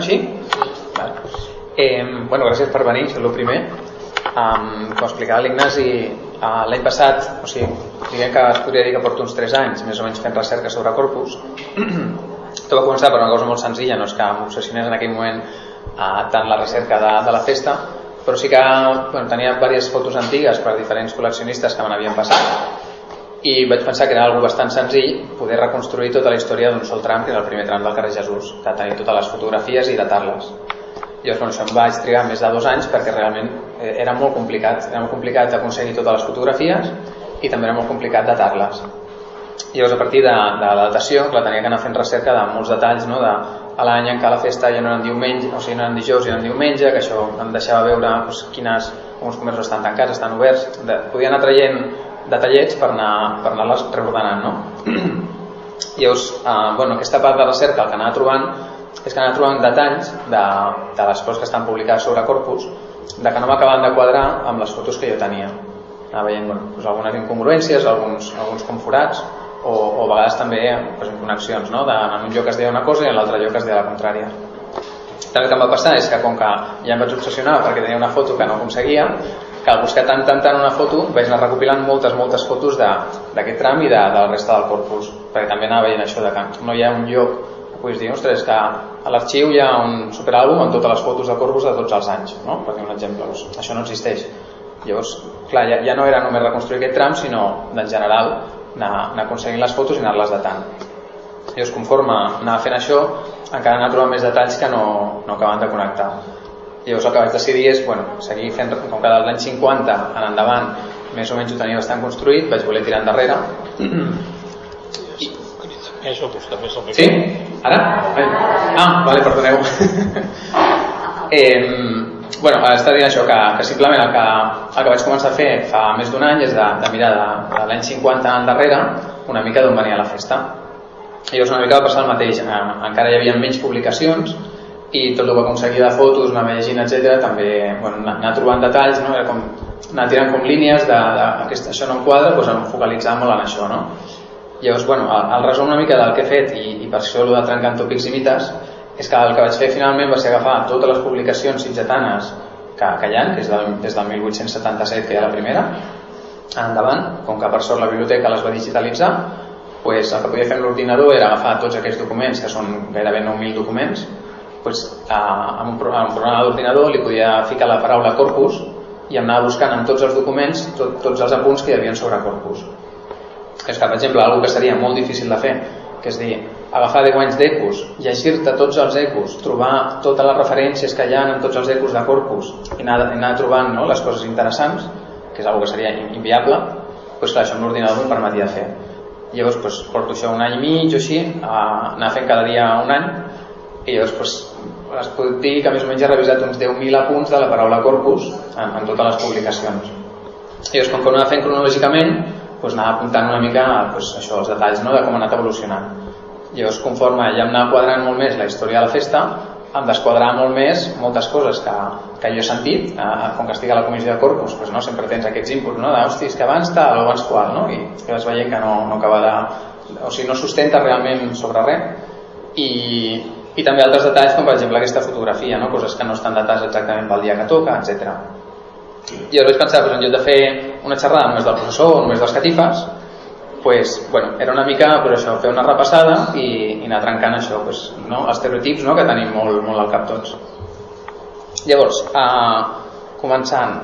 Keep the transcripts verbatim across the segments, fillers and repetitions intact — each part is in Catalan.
així? Vale. Eh, bueno, gràcies per venir, això és el primer. Um, com explicava l'Ignasi, uh, l'any passat, o sigui, diguem que es podria dir que porto uns tres anys més o menys fent recerca sobre corpus. Tot va començar per una cosa molt senzilla, no és que m'obsessionés en aquell moment uh, tant la recerca de, de la festa, però sí que bueno, tenia diverses fotos antigues per diferents col·leccionistes que me n'havien passat i vaig pensar que era algo bastant senzill poder reconstruir tota la història d'un sol tram, que és el primer tram del carrer Jesús, de tenir totes les fotografies i datar-les. Llavors, bueno, això em vaig trigar més de dos anys perquè realment era molt complicat, era molt complicat aconseguir totes les fotografies i també era molt complicat datar-les. Llavors, a partir de, de la datació, la tenia que anar fent recerca de molts detalls, no? De a l'any en què la festa ja no era en diumenge, o sigui, no era en dijous, ja era en diumenge, que això em deixava veure doncs, quines, uns comerços estan tancats, estan oberts, de, podia anar traient detallets per anar, per anar-les reordenant, no? Llavors, eh, bueno, aquesta part de recerca el que anava trobant és que anava trobant detalls de, de les coses que estan publicades sobre corpus, de que no m'acabaven de quadrar amb les fotos que jo tenia. Anava veient bueno, doncs algunes incongruències, alguns, alguns com forats, o, o a vegades també doncs, en connexions, no? De, en un lloc es deia una cosa i en l'altre lloc es deia la contrària. El que em va passar és que com que ja em vaig obsessionar perquè tenia una foto que no aconseguia, que al buscar tant, tant, tant una foto vaig anar recopilant moltes, moltes fotos d'aquest tram i de, de la resta del corpus, perquè també anava veient això de que no hi ha un lloc que puguis dir, ostres, que a l'arxiu hi ha un superàlbum amb totes les fotos de corpus de tots els anys, no? Per dir un exemple, doncs, això no existeix. Llavors, clar, ja, ja no era només reconstruir aquest tram, sinó en general anar, anar aconseguint les fotos i anar-les datant. Llavors, conforme anava fent això, encara anava trobant més detalls que no, no acabaven de connectar. Llavors el que vaig decidir és bueno, seguir fent, com que dels anys cinquanta en endavant més o menys ho tenia bastant construït, vaig voler tirar endarrere. Això costa més o menys. Sí? Ara? Ah, vale, perdoneu. eh, bueno, està dient això, que, que simplement el que, el que vaig començar a fer fa més d'un any és de, de mirar de, de l'any cinquanta endarrere una mica d'on venia la festa. I llavors una mica va passar el mateix. Eh, encara hi havia menys publicacions i tot el que aconseguia de fotos, anar llegint, etcètera, també bueno, anar trobant detalls, no? Era com anar tirant com línies de, de aquest, això no em quadra, doncs em focalitzava molt en això, no? Llavors, bueno, el, el resum una mica del que he fet i, i per això el de trencant tòpics i mites és que el que vaig fer finalment va ser agafar totes les publicacions sitgetanes que, que hi ha, que és del, des del mil vuit-cents setanta-set que hi ha la primera endavant, com que per sort la biblioteca les va digitalitzar, pues, el que podia fer amb l'ordinador era agafar tots aquests documents, que són gairebé nou mil documents, pues, a, amb un, pro, un programa d'ordinador li podia ficar la paraula corpus i em anava buscant en tots els documents tot, tots els apunts que hi havia sobre corpus. És que, per exemple, una cosa que seria molt difícil de fer, que és dir, agafar deu anys d'ecos, llegir-te tots els ecos, trobar totes les referències que hi ha en tots els ecos de corpus i anar, anar trobant no, les coses interessants, que és una cosa que seria inviable, doncs clar, això amb l'ordinador m'ho permetia fer. Llavors, doncs, porto això un any i mig o així, a anar fent cada dia un any, i llavors, doncs, es pot dir que més o menys he revisat uns deu mil apunts de la paraula corpus en, en totes les publicacions. I llavors, com que ho anava fent cronològicament, doncs anava apuntant una mica doncs, això, els detalls no, de com ha anat evolucionant. Llavors, conforme ja em anava quadrant molt més la història de la festa, em desquadrava molt més moltes coses que, que jo he sentit, eh, com que estic a la comissió de corpus, doncs, no, sempre tens aquests inputs, no, de, hosti, és que abans tal o abans qual, no? I que vas veient que no, no acaba de... O sigui, no sustenta realment sobre res. I, i també altres detalls, com per exemple aquesta fotografia, no? Coses que no estan datats exactament pel dia que toca, etcètera. I llavors vaig pensar, doncs, en lloc de fer una xerrada només del professor o només dels catifes, pues, bueno, era una mica pues, això, fer una repassada i, i anar trencant això, pues, no? Estereotips no? Que tenim molt, molt al cap tots. Llavors, eh, començant,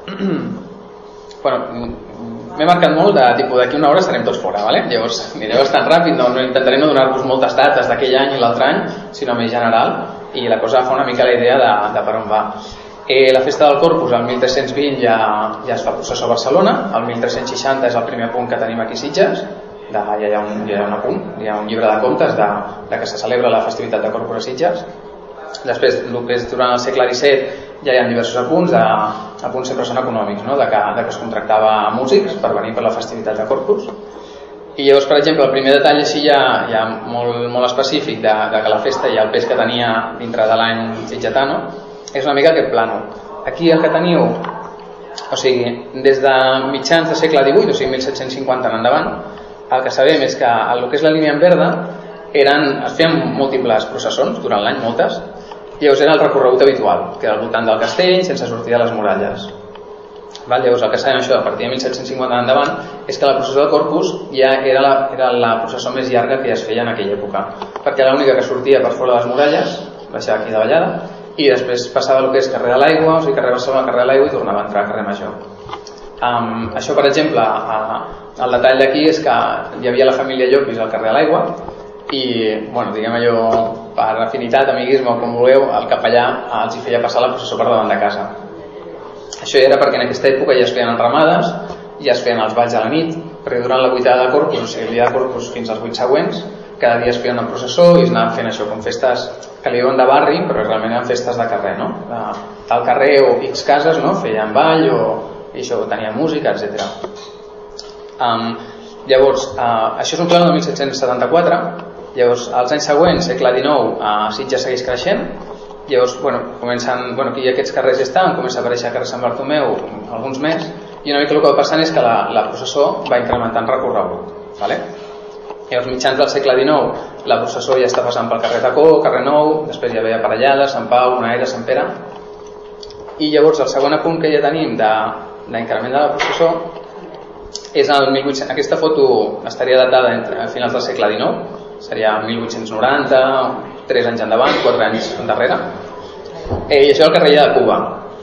bueno, m'he marcat molt de tipus d'aquí una hora estarem tots fora, ¿vale? Llavors aniré bastant ràpid, no, no intentaré no donar-vos moltes dates d'aquell any i l'altre any, sinó més general, i la cosa fa una mica la idea de, de per on va. Eh, la festa del Corpus el mil tres-cents vint ja, ja es fa processó a Barcelona, el mil tres-cents seixanta és el primer punt que tenim aquí a Sitges, de, ja, hi ha un, ja hi ha un apunt, hi ha un llibre de contes de, de que se celebra la festivitat de Corpus a Sitges. Després, durant el segle disset ja hi ha diversos apunts, de, apunts sempre són econòmics, no? de, que, de que es contractava músics per venir per la festivitat de Corpus. I llavors, per exemple, el primer detall així ja, ja molt, molt específic de, de que la festa i el pes que tenia dintre de l'any sitgetano és una mica aquest plano. Aquí el que teniu, o sigui, des de mitjans del segle divuit, o sigui, mil set-cents cinquanta en endavant, el que sabem és que el que és la línia en verda eren, es feien múltiples processons durant l'any, moltes, Llavors era el recorregut habitual, que era al voltant del castell, sense sortir de les muralles. Val? Llavors el que sabem això a partir de mil set-cents cinquanta endavant és que la processó de Corpus ja era la, era la processó més llarga que ja es feia en aquella època, perquè era l'única que sortia per fora de les muralles, baixava aquí de Vallada, i després passava el que és carrer de l'Aigua, o sigui carrer Barcelona, carrer de l'Aigua, i tornava a entrar a carrer Major. Um, això, per exemple, uh, el detall d'aquí és que hi havia la família Llopis al carrer de l'Aigua i, bueno, diguem allò, per afinitat, amiguisme o com vulgueu, el capellà uh, els hi feia passar la processó per davant de casa. Això era perquè en aquesta època ja es feien enramades, ja es feien els balls a la nit, perquè durant la vuitada de Corpus, o sigui, el dia de Corpus fins als vuit següents, cada dia es feien una processó i es anaven fent això, com festes que li diuen de barri, però realment eren festes de carrer, no? Al carrer o X cases, no? Feien ball o i això, tenia música, etcètera. Um, llavors, uh, això és un pla del mil set-cents setanta-quatre, llavors, als anys següents, segle dinou, uh, Sitges segueix creixent. Llavors, bueno, comencen, bueno, aquí aquests carrers ja estan, comença a aparèixer el carrer Sant Bartomeu, alguns més, i una mica el que va passant és que la, la processó va incrementant recorregut. Vale? Llavors, mitjans del segle dinou, la processó ja està passant pel carrer Tacó, carrer Nou, després ja ve Aparellada, Sant Pau, Bonaire, Sant Pere, i llavors el segon apunt que ja tenim d'increment de, de la processó és el mil vuit-cents. Aquesta foto estaria datada entre, a finals del segle dinou, seria mil vuit-cents noranta, tres anys endavant, quatre anys endarrere. Eh, I això és el carrer de Cuba.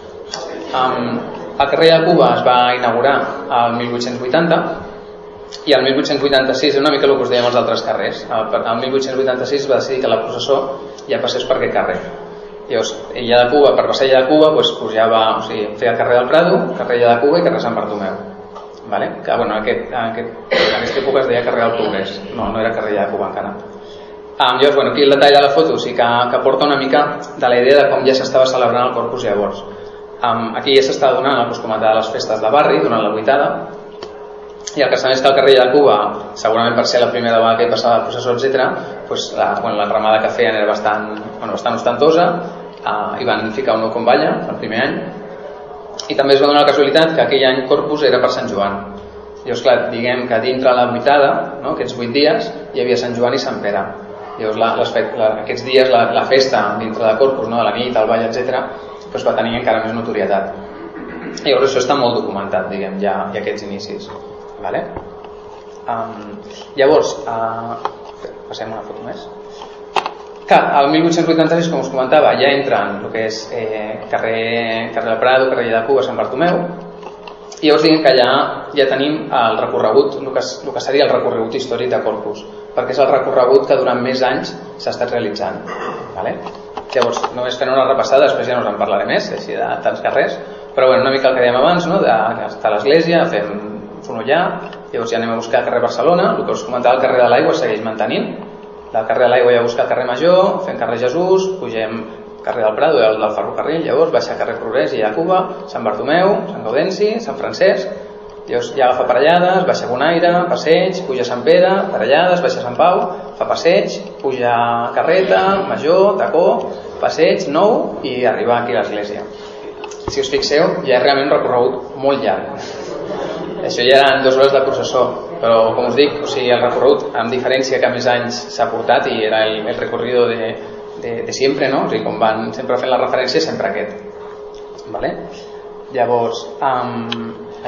Um, el carrer de Cuba es va inaugurar el mil vuit-cents vuitanta i el mil vuit-cents vuitanta-sis, una mica el que us dèiem als altres carrers, el mil vuit-cents vuitanta-sis va decidir que la processó ja passés per aquest carrer. Llavors, ella de Cuba, per passar ella de Cuba, doncs, pujava, o sigui, feia el carrer del Prado, carrer de Cuba i carrer Sant Bartomeu. Vale? Que, bueno, en, aquest, en, aquest, en aquesta època es deia carrer del Progrés, no, no era carrer de Cuba encara. Um, llavors, bueno, aquí el detall de la foto sí que, que porta una mica de la idea de com ja s'estava celebrant el Corpus llavors. Um, aquí ja s'estava donant el que us comentava de les festes de barri durant la vuitada, i el que sabem és que el carrer de Cuba, segurament per ser la primera vegada que passava el processó, etcètera, pues, la, bueno, la ramada que feien era bastant, bueno, bastant ostentosa, uh, i van ficar un nou convalla el primer any, i també es va donar la casualitat que aquell any Corpus era per Sant Joan. Llavors, clar, diguem que dintre la vuitada, no, aquests vuit dies, hi havia Sant Joan i Sant Pere. Llavors, la, les, la, aquests dies, la, la festa dintre de Corpus, no, de la nit, el ball, etcètera, pues va tenir encara més notorietat. Llavors, això està molt documentat, diguem, ja, ja aquests inicis. Vale? Um, llavors, uh, passem una foto més. Que el mil vuit-cents vuitanta-sis, com us comentava, ja entren el que és eh, carrer, carrer del Prado, carrer de Cuba, Sant Bartomeu, i llavors diguem que ja, ja tenim el recorregut, el que, el que seria el recorregut històric de Corpus, perquè és el recorregut que durant més anys s'ha estat realitzant. Vale? Llavors, només fent una repassada, després ja no us en parlaré més, així de tants carrers, però bueno, una mica el que dèiem abans, no? De, està a l'església, fem Fonollar, llavors ja anem a buscar el carrer Barcelona, el que us comentava, el carrer de l'Aigua segueix mantenint, del carrer de l'Aigua ja a buscar el carrer Major, fem carrer Jesús, pugem carrer del Prado, el del ferrocarril, llavors baixa carrer Progrés i a Cuba, Sant Bartomeu, Sant Gaudenci, Sant Francesc, llavors ja agafa Parellades, baixa Bonaire, Passeig, puja Sant Pere, Parellades, baixa Sant Pau, fa Passeig, puja Carreta, Major, Tacó, Passeig, Nou i arribar aquí a l'església. Si us fixeu, ja és realment un recorregut molt llarg. Això ja eren dues hores de processó, però com us dic, o sigui, el recorregut, amb diferència que més anys s'ha portat i era el, el recorrido de, de, de sempre, no? O sigui, com van sempre fent la referència, sempre aquest. Vale? Llavors, um... ai,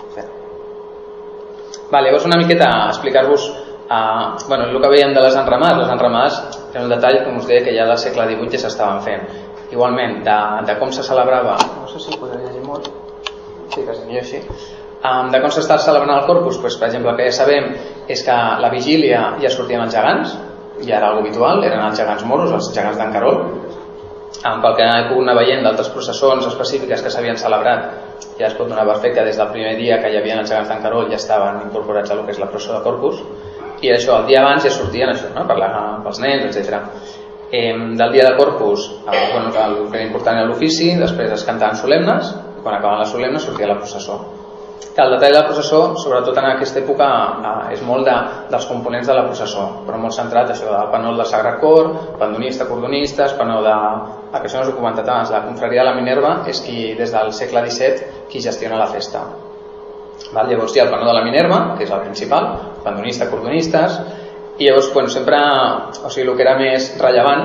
vale, llavors una miqueta explicar-vos uh, bueno, el que veiem de les enramades. Les enramades era un detall, com us deia, que ja del segle divuit ja s'estaven fent. Igualment, de, de com se celebrava, no sé si podré llegir molt, sí, quasi millor així, um, de com s'està celebrant el Corpus, pues, per exemple, el que ja sabem és que la vigília ja sortien els gegants, ja era algo habitual, eren els gegants moros, els gegants d'en Carol. Um, pel que he pogut anar veient d'altres processons específiques que s'havien celebrat, ja es pot donar per fet que des del primer dia que hi havia els gegants d'en Carol ja estaven incorporats a lo que és la processó de Corpus, i això, el dia abans ja sortien això, no? Per la, pels nens, etcètera. Eh, del dia de Corpus, eh, bueno, el que era important era l'ofici, després es cantaven solemnes, i quan acabaven les solemnes sortia la processó. El detall de la processó, sobretot en aquesta època, eh, és molt de, dels components de la processó, però molt centrat això del panol del Sagrat Cor, pandonista, cordonistes, panol de... El que això no us he comentat abans, la confraria de la Minerva és qui, des del segle disset, qui gestiona la festa. Val? Llavors hi ha el panol de la Minerva, que és el principal, pandonista, cordonistes, i llavors, bueno, sempre, o sigui, el que era més rellevant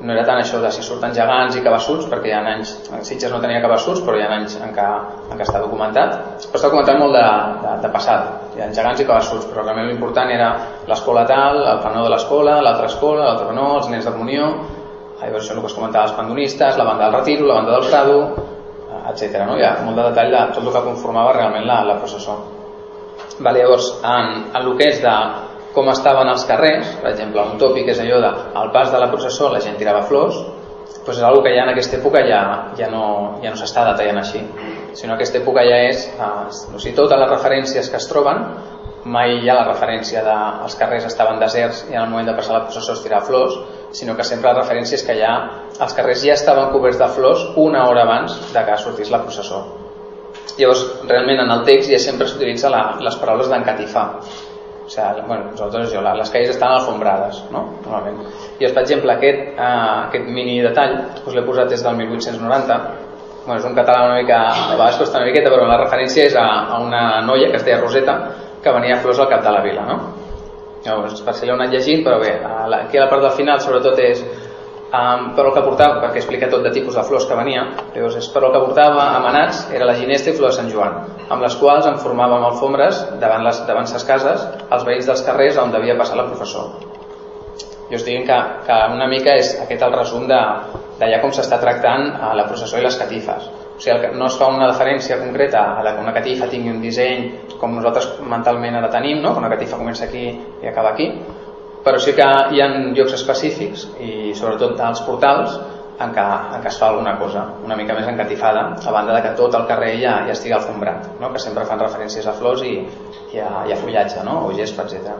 no era tant això de si surten gegants i cabassuts, perquè hi ha anys, Sitges no tenia cabassuts, però hi ha anys en què, en què està documentat, però està documentat molt de, de, de passat, hi ha gegants i cabassuts, però realment l'important era l'escola tal, el penó de l'escola, l'altra escola, l'altre penó, els nens de comunió, llavors això és el que es comentava, els pandonistes, la banda del Retiro, la banda del Prado, etcètera. No? Hi ha molt de detall de tot el que conformava realment la, la processó. Vale, llavors, en, en el que és de com estaven els carrers, per exemple, un tòpic és allò de al pas de la processó la gent tirava flors, doncs és una que ja en aquesta època ja, ja no, ja no s'està detallant així, sinó que aquesta època ja és, eh, o sigui, totes les referències que es troben, mai hi ha la referència de els carrers estaven deserts i en el moment de passar la processó es tirava flors, sinó que sempre la referència és que ja els carrers ja estaven coberts de flors una hora abans de que sortís la processó. Llavors, realment en el text ja sempre s'utilitza les paraules d'encatifar. O sigui, bueno, nosaltres, jo, les calles estan alfombrades, no? Normalment. I per exemple, aquest, eh, aquest mini detall us l'he posat des del mil vuit-cents noranta. Bueno, és un català una mica, a vegades costa una miqueta, però la referència és a, a una noia que es deia Roseta, que venia flors al cap de la vila, no? Llavors, per si l'heu anat llegint, però bé, aquí a la part del final sobretot és um, per el que portava, perquè explica tot de tipus de flors que venia, llavors és per el que portava amanats era la ginesta i flor de Sant Joan, amb les quals en formàvem alfombres davant les, davant les cases, els veïns dels carrers on devia passar la processó. I us diguin que, que una mica és aquest el resum de, de ja com s'està tractant a la processó i les catifes. O sigui, no es fa una referència concreta a la que una catifa tingui un disseny com nosaltres mentalment ara tenim, no? Que una catifa comença aquí i acaba aquí, però sí que hi ha llocs específics i sobretot als portals en què, en què es fa alguna cosa una mica més encatifada, a banda de que tot el carrer ja, ja estigui alfombrat, no? Que sempre fan referències a flors i, i, a, i a fullatge, no? O gespa, etcètera.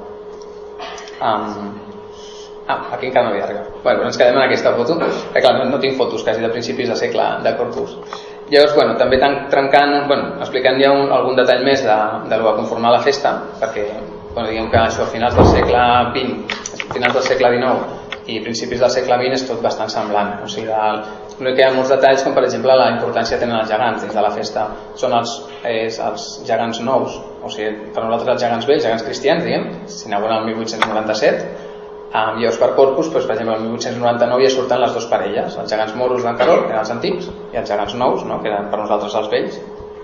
Um, ah, aquí encara no havia arribat. Bueno, ens quedem en aquesta foto, que clar, no, no tinc fotos quasi de principis de segle de Corpus. Llavors, bueno, també trencant, bueno, explicant ja un, algun detall més de, de lo que conformar la festa, perquè bueno, diguem que això a finals del segle vint, finals del segle dinou i principis del segle vint és tot bastant semblant. O sigui, l'únic que hi ha molts detalls, com per exemple la importància que tenen els gegants dins de la festa. Són els, és, els gegants nous, o sigui, per nosaltres els gegants vells, gegants cristians, diguem, si aneu al mil vuit-cents noranta-set. Um, llavors per Corpus, doncs, per exemple, el mil vuit-cents noranta-nou ja surten les dues parelles, els gegants moros d'en Carol, que eren els antics, i els gegants nous, no? Que eren per nosaltres els vells.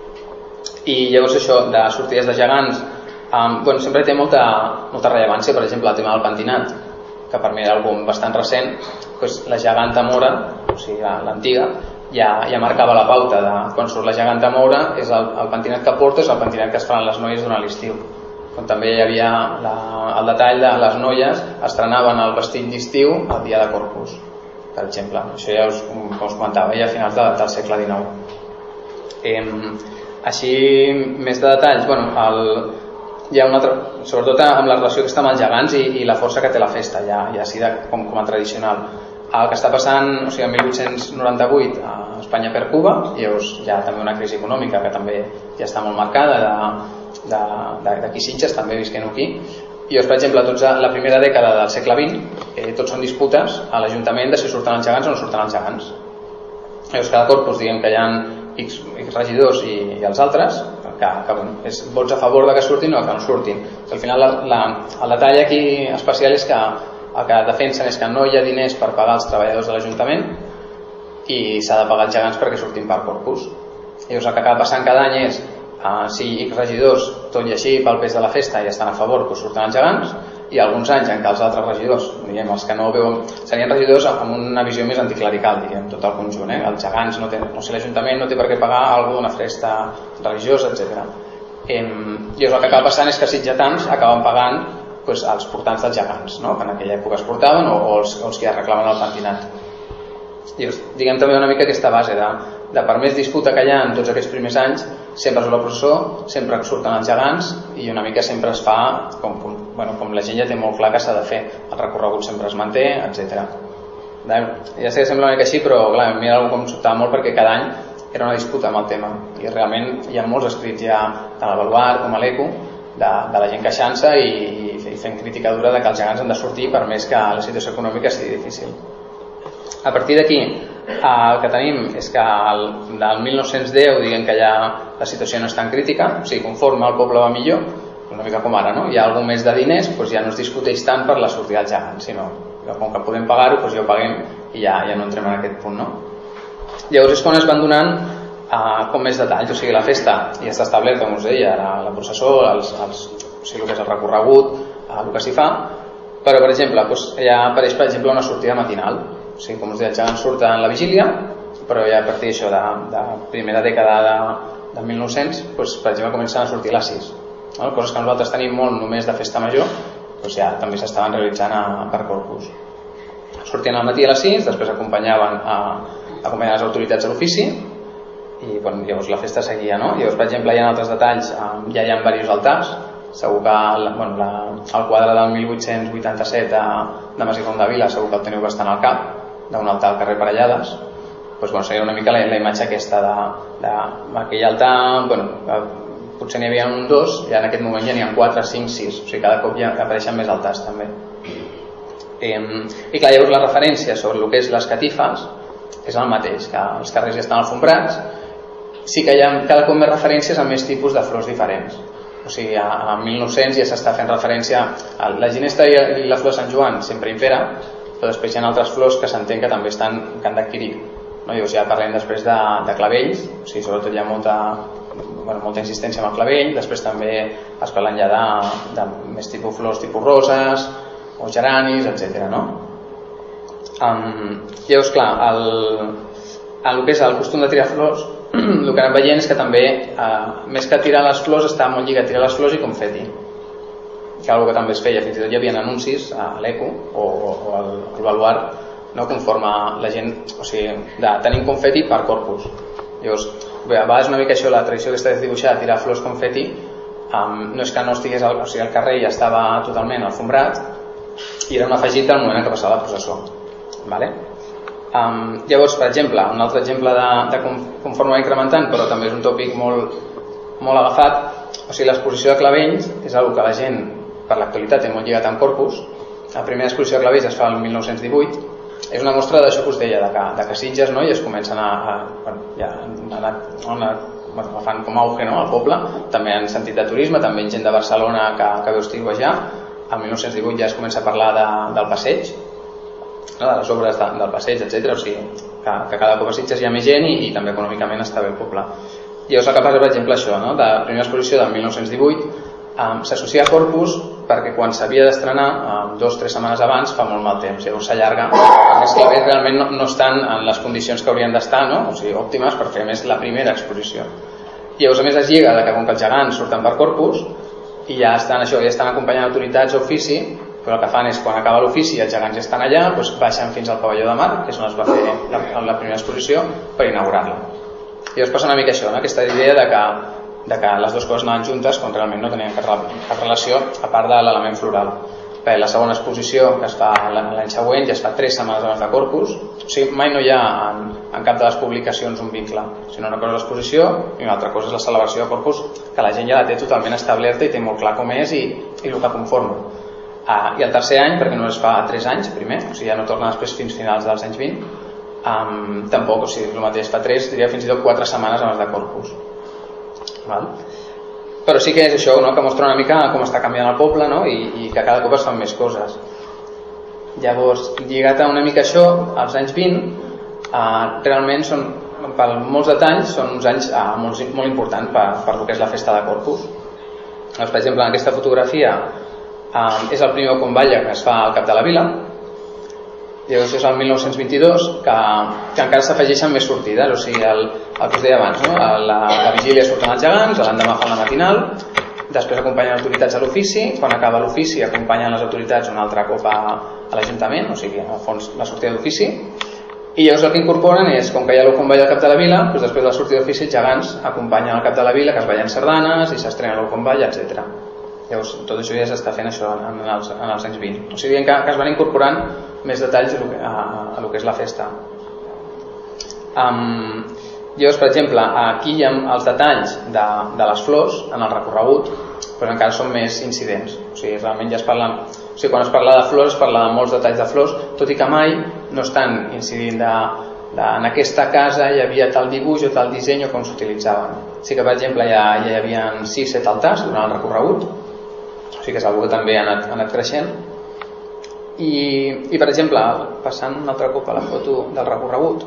I llavors això de sortides de gegants, um, bueno, sempre té molta, molta rellevància, per exemple, el tema del pentinat, que per mi era algo bastant recent, doncs la geganta mora, o sigui, l'antiga, ja, ja marcava la pauta de quan surt la geganta mora, és el, el pentinat que porta, és el pentinat que es faran les noies durant l'estiu. On també hi havia la, el detall de les noies estrenaven el vestit d'estiu el dia de Corpus, per exemple. Això ja us, us comentava ja a finals de, del segle dinou. Eh, així, més de detalls, bueno, el, hi ha un altre, sobretot amb la relació que està amb els gegants i, i la força que té la festa, ja, ja així de, com, com a tradicional. El que està passant, o sigui, el mil vuit-cents noranta-vuit a Espanya per Cuba, i llavors hi ha també una crisi econòmica que també ja està molt marcada de d'aquí Sitges, també visquent aquí. I llavors, per exemple, tots a la primera dècada del segle vint, eh, tots són disputes a l'Ajuntament de si surten els gegants o no surten els gegants. Llavors, cada Corpus, diguem que hi ha X, X regidors i, i els altres, que, que bueno, és vots a favor de que surtin o que no surtin. Al final, la, la, el detall aquí especial és que el que defensen és que no hi ha diners per pagar els treballadors de l'Ajuntament i s'ha de pagar els gegants perquè surtin per Corpus. Llavors, el que acaba passant cada any és Uh, si X regidors, tot i així pel pes de la festa, ja estan a favor, doncs surten els gegants, i alguns anys en què els altres regidors, diguem, els que no veuen, serien regidors amb una visió més anticlerical, diguem, tot el conjunt, eh? Els gegants no tenen, o sigui, l'Ajuntament no té per què pagar alguna d'una festa religiosa, etcètera. Eh, I llavors el que acaba passant és que sitgetans acaben pagant doncs, els portants dels gegants, no? Que en aquella època es portaven, o, o, els, o els que ja reclamen el pentinat. I llavors, diguem també una mica aquesta base de, de per més disputa que hi ha en tots aquests primers anys, sempre és la processó, sempre surten els gegants i una mica sempre es fa com, com, bueno, com la gent ja té molt clar que s'ha de fer, el recorregut sempre es manté, etcètera. Ja sé que sembla una mica així, però clar, a mi era una cosa que em sobtava molt perquè cada any era una disputa amb el tema i realment hi ha molts escrits ja tant al Baluart com a l'Eco de, de la gent queixant-se i, i fent crítica dura de que els gegants han de sortir per més que la situació econòmica sigui difícil. A partir d'aquí, el que tenim és que el, del mil nou-cents deu diguem que ja la situació no és tan crítica, o sigui, conforme el poble va millor, una mica com ara, no? Hi ha algun més de diners, doncs ja no es discuteix tant per la sortida dels gegants, sinó com que podem pagar-ho, doncs ja ho paguem i ja, ja no entrem en aquest punt, no? Llavors és quan es van donant uh, com més detalls, o sigui, la festa ja està establerta, com us deia, la, la processó, els, els, o sigui, el que és el recorregut, uh, el que s'hi fa, però per exemple, doncs, ja apareix per exemple una sortida matinal, o sigui, com us deia, el gegant surt en la vigília, però ja a partir d'això, de, de primera dècada de, de mil nou-cents, doncs, per exemple, comencen a sortir a les sis, no? Coses que nosaltres tenim molt només de festa major, doncs ja també s'estaven realitzant a, per Corpus. Sortien al matí a les sis, després acompanyaven a acompanyar les autoritats a l'ofici i bueno, llavors la festa seguia, no? Llavors, per exemple, hi ha altres detalls, ja hi ha diversos altars, segur que bueno, la, el quadre del mil vuit-cents vuitanta-set de, de Mas i Font de Vila segur que el teniu bastant al cap, d'un altar al carrer Parellades. Doncs, bueno, seria una mica la, la imatge aquesta de, de aquell altar, bueno, potser n'hi havia un dos i en aquest moment ja n'hi ha quatre, cinc, sis, o sigui, cada cop ja apareixen més altars també. Eh, i clar, llavors la referència sobre el que és les catifes és el mateix, que els carrers ja estan alfombrats, sí que hi ha cada cop més referències a més tipus de flors diferents, o sigui, a, a mil nou-cents ja s'està fent referència a la ginesta i la flor de Sant Joan sempre impera, però després hi ha altres flors que s'entén que també estan, que han d'adquirir, no? Llavors ja parlem després de, de clavells, o sigui, sobretot hi ha molta, bueno, molta insistència en el clavell, després també es parlen ja de, de més tipus flors tipus roses o geranis, etcètera, no? Um, llavors, clar, el, el que és el costum de tirar flors, el que anem veient és que també, uh, més que tirar les flors, està molt lligat a tirar les flors i confeti, que és una que també es feia, fins i tot hi havia anuncis a l'Eco o, o, o al, al Baluart, no, conforme la gent, o sigui, de tenir confeti per Corpus. Llavors, bé, a vegades una mica això, la tradició aquesta de dibuixar, tirar flors confeti, um, no és que no estigués, al, o sigui, el carrer ja estava totalment alfombrat i era un afegit del moment en què passava la processó. Vale? Um, llavors, per exemple, un altre exemple de, de conforme va incrementant, però també és un tòpic molt, molt agafat, o sigui, l'exposició de clavells és una que la gent, per l'actualitat, té molt lligat amb Corpus. La primera exposició de clavells es fa el mil nou-cents divuit, és una mostra d'això que us deia, de que, de que Sitges, no? I es comencen a, a, bueno, ja, a, a, a, bueno, fan com auge, no? Al poble, també en sentit de turisme, també gent de Barcelona que, que veu estiuejar. El mil nou-cents divuit ja es comença a parlar de, del passeig, no? De les obres de, del passeig, etcètera. O sigui, que, que cada cop a Sitges hi ha més gent i, i també econòmicament està bé el poble. I llavors el que passa, per exemple, això, no? De la primera exposició del mil nou-cents divuit um, s'associa a Corpus perquè quan s'havia d'estrenar, um, dos o tres setmanes abans, fa molt mal temps, llavors s'allarga, perquè els clavells realment no, no estan en les condicions que haurien d'estar, no? O sigui, òptimes per fer més la primera exposició. I llavors a més es lliga de que com que els gegants surten per Corpus i ja estan, això, ja estan acompanyant autoritats a ofici, però el que fan és quan acaba l'ofici i els gegants ja estan allà, doncs baixen fins al pavelló de mar, que és on es va fer la, la primera exposició, per inaugurar-la. I llavors passa una mica això, no? Aquesta idea de que, de que les dues coses anaven juntes quan realment no tenien cap, cap relació a part de l'element floral. Bé, la segona exposició que es fa l'any següent ja es fa tres setmanes abans de Corpus, o sigui, mai no hi ha en, en cap de les publicacions un vincle, sinó una cosa és l'exposició i una altra cosa és la celebració de Corpus, que la gent ja la té totalment establerta i té molt clar com és i, i el que conforma. Ah, i el tercer any, perquè no es fa tres anys primer, o sigui, ja no torna després fins finals dels anys vint, um, tampoc, o sigui, el mateix fa tres, diria fins i tot quatre setmanes abans de Corpus. Val? Però sí que és això, no? Que mostra una mica com està canviant el poble, no? I, i que cada cop es fan més coses. Llavors, lligat a una mica això, als anys vint, eh, realment són, per molts detalls, són uns anys eh, molt, molt importants per, per el que és la festa de Corpus. Doncs, per exemple, en aquesta fotografia eh, és el primer convalla que es fa al cap de la vila. Llavors és el mil nou-cents vint-i-dos que, que encara s'afegeixen més sortides, o sigui, el, el que us deia abans, no? la, la vigília surten els gegants, l'endemà fan la matinal, després acompanyen autoritats a l'ofici, quan acaba l'ofici acompanyen les autoritats un altre cop a, a l'Ajuntament, o sigui, al fons la sortida d'ofici, i llavors el que incorporen és, com que hi ha el convall al cap de la vila, doncs després de la sortida d'ofici els gegants acompanyen al cap de la vila, que es ballen sardanes i s'estrena el convall, etcètera. Llavors tot això ja s'està fent això en els, en els anys vint, o sigui que, que es van incorporant més detalls a, a, a, a lo que és la festa. Um, llavors, per exemple, aquí hi ha els detalls de, de les flors en el recorregut, però encara són més incidents, o sigui, realment ja es parla, o sigui, quan es parla de flors es parla de molts detalls de flors, tot i que mai no estan incidint de, de en aquesta casa hi havia tal dibuix o tal disseny o com s'utilitzaven. Sí que, per exemple, ja, ja hi havia sis set altars durant el recorregut, o sigui que és una que també ha anat, ha anat creixent. I, i per exemple, passant un altre cop a la foto del recorregut,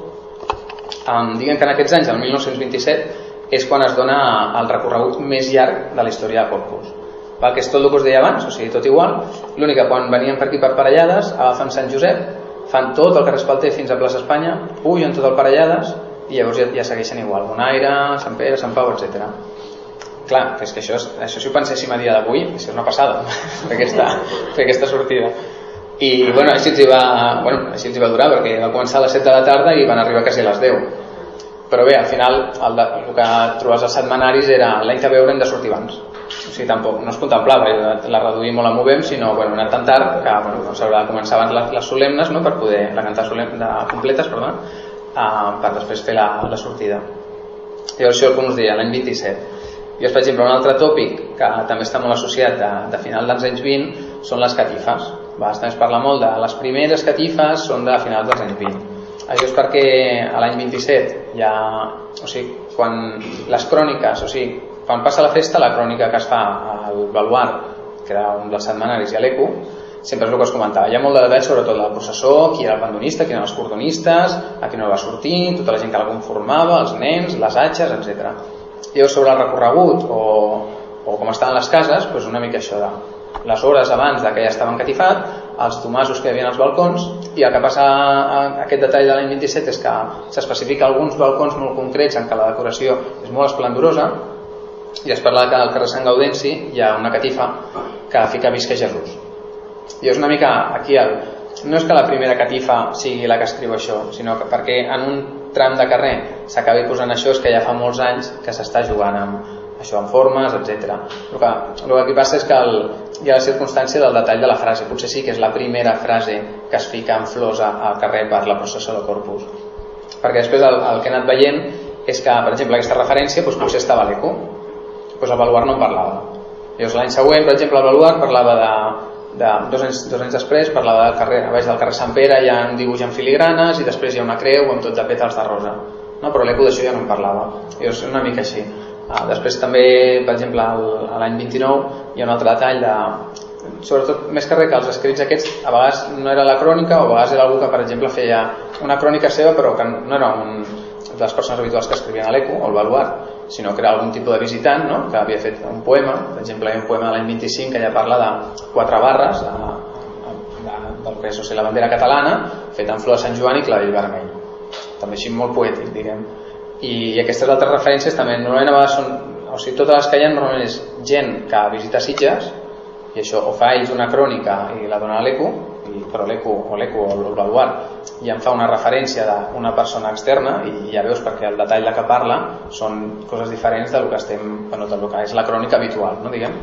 um, diguem que en aquests anys, el mil nou-cents vint-i-set, és quan es dona el recorregut més llarg de la història de Corpus. Val, que és tot el que us deia abans, o sigui, tot igual, l'únic que quan venien per aquí per Parellades, agafen Sant Josep, fan tot el carrer Espalter fins a Plaça Espanya, pugen tot el Parellades i llavors ja, ja segueixen igual, Bonaire, Sant Pere, Sant Pau, etcètera. Clar, que és que això, és, això si ho penséssim a dia d'avui, és una passada fer aquesta, fer aquesta sortida. I bueno, així els hi va, bueno, així els hi va durar, perquè va començar a les set de la tarda i van arribar quasi a les deu. Però bé, al final el, de, el que trobaves als setmanaris era l'any que ve haurem de sortir abans. O sigui, tampoc no es contemplava la reduir molt a Movem, sinó bueno, anar tan tard que bueno, s'haurà de començar abans les, les solemnes, no? Per poder la cantar solemne, de, completes, perdó, uh, per després fer la, la sortida. Llavors això com us deia, l'any vint-i-set. I per exemple, un altre tòpic que també està molt associat de, de final dels anys vint són les catifes. També es parla molt de les primeres catifes són de finals dels anys vint. Això és perquè a l'any vint-i-set ja, o sigui, quan les cròniques, o sigui, quan passa la festa, la crònica que es fa al Baluard, que era un dels setmanaris, i a l'Eco, sempre és el que us comentava. Hi ha molt de detall sobretot del processó, qui era el bandonista, qui eren els cordonistes, a qui no va sortir, tota la gent que la conformava, els nens, les atxes, etcètera. I sobre el recorregut o, o com estaven les cases, doncs una mica això de les hores abans de que ja estaven catifat, els tomasos que hi havia als balcons, i el que passa a aquest detall de l'any vint-i-set és que s'especifica alguns balcons molt concrets en què la decoració és molt esplendorosa, i es parla que al carrer Sant Gaudenci hi ha una catifa que fica Visca Jesús. I és una mica aquí el... no és que la primera catifa sigui la que escriu això, sinó que perquè en un tram de carrer s'acabi posant això és que ja fa molts anys que s'està jugant amb això, amb formes, etcètera. El que, el que aquí passa és que el, hi ha la circumstància del detall de la frase. Potser sí que és la primera frase que es fica en flors al carrer per la processó de Corpus. Perquè després el, el que he anat veient és que, per exemple, aquesta referència doncs, potser estava a l'Eco, doncs el Baluard no en parlava. Llavors l'any següent, per exemple, el Baluard parlava de, de dos, anys, dos anys després, parlava del carrer, a baix del carrer Sant Pere hi ha un dibuix en filigranes i després hi ha una creu amb tot de pètals de rosa. No? Però l'Eco d'això ja no en parlava. Llavors una mica així. Ah, després també, per exemple, l'any vint-i-nou hi ha un altre detall de, sobretot més que res que els escrits aquests a vegades no era la crònica o a vegades era algú que per exemple feia una crònica seva però que no era un de les persones habituals que escrivien a l'Eco o al Baluard, sinó que era algun tipus de visitant, no? Que havia fet un poema. Per exemple, hi ha un poema de l'any vint-i-cinc que ja parla de quatre barres de, de, de, del que és o sigui, la bandera catalana feta en flor de Sant Joan i clavell vermell, també així molt poètic, diguem. I aquestes altres referències també normalment a vegades són, o sigui, totes les que hi ha normalment és gent que visita Sitges i això o fa ells una crònica i la dona a l'Eco, però l'Eco o l'Eco o el Baluard ja en fa una referència d'una persona externa i ja veus perquè el detall de què parla són coses diferents del que estem, bueno, del que és la crònica habitual, no, diguem.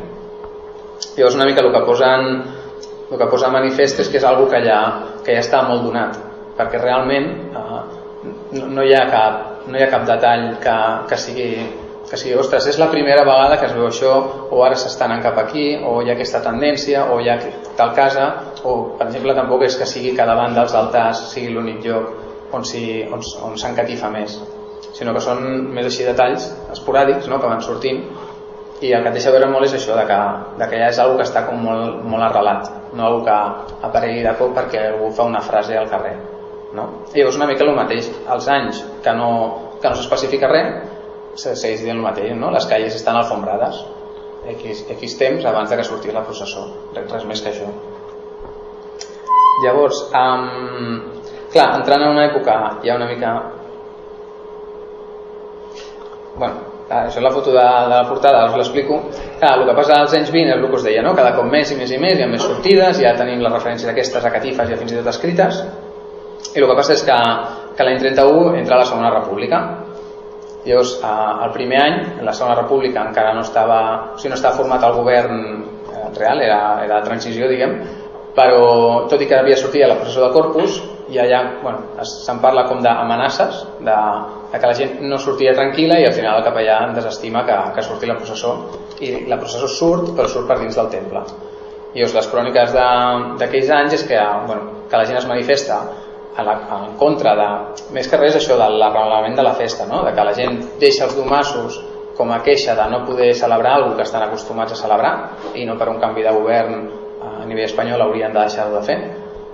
I llavors una mica el que posen el que posa manifest és que és algo que ja, que ja està molt donat, perquè realment eh, no, no hi ha cap no hi ha cap detall que, que sigui que sigui, ostres, és la primera vegada que es veu això, o ara s'està anant cap aquí, o hi ha aquesta tendència, o hi ha tal casa, o per exemple tampoc és que sigui que davant dels altars sigui l'únic lloc on s'encatifa més, sinó que són més així detalls esporàdics, no?, que van sortint, i el que et deixa veure molt és això, de que, de que ja és algo que està com molt, molt arrelat, no algo que aparegui de cop perquè algú fa una frase al carrer, no? I llavors una mica el mateix, els anys que no, que no s'especifica res, segueix dient el mateix, no? Les calles estan alfombrades X, X temps abans de que sortís la processó, res més que això. Llavors um, clar, entrant en una època ja una mica bueno, això és la foto de, de la portada, us l'explico. Clar, el que passa als anys vint és el que us deia, no? Cada cop més i més i més, hi ha més sortides, ja tenim les referències aquestes a catifes ja fins i tot escrites, i el que passa és que, que l'any trenta-u entra la Segona República. Llavors, el primer any, en la Segona República encara no estava, o sigui, no estava format el govern real, era, era de transició, diguem, però tot i que havia sortit a la processó de Corpus, ja allà, bueno, se'n parla com d'amenaces, de, de que la gent no sortia tranquil·la i al final el capellà desestima que, que surti la processó, i la processó surt, però surt per dins del temple. I llavors, les cròniques d'aquells anys és que, bueno, que la gent es manifesta a la, en contra de, més que res això de l'arreglament de la festa, no? De que la gent deixa els domassos com a queixa de no poder celebrar alguna que estan acostumats a celebrar i no per un canvi de govern a nivell espanyol haurien de deixar-ho de fer.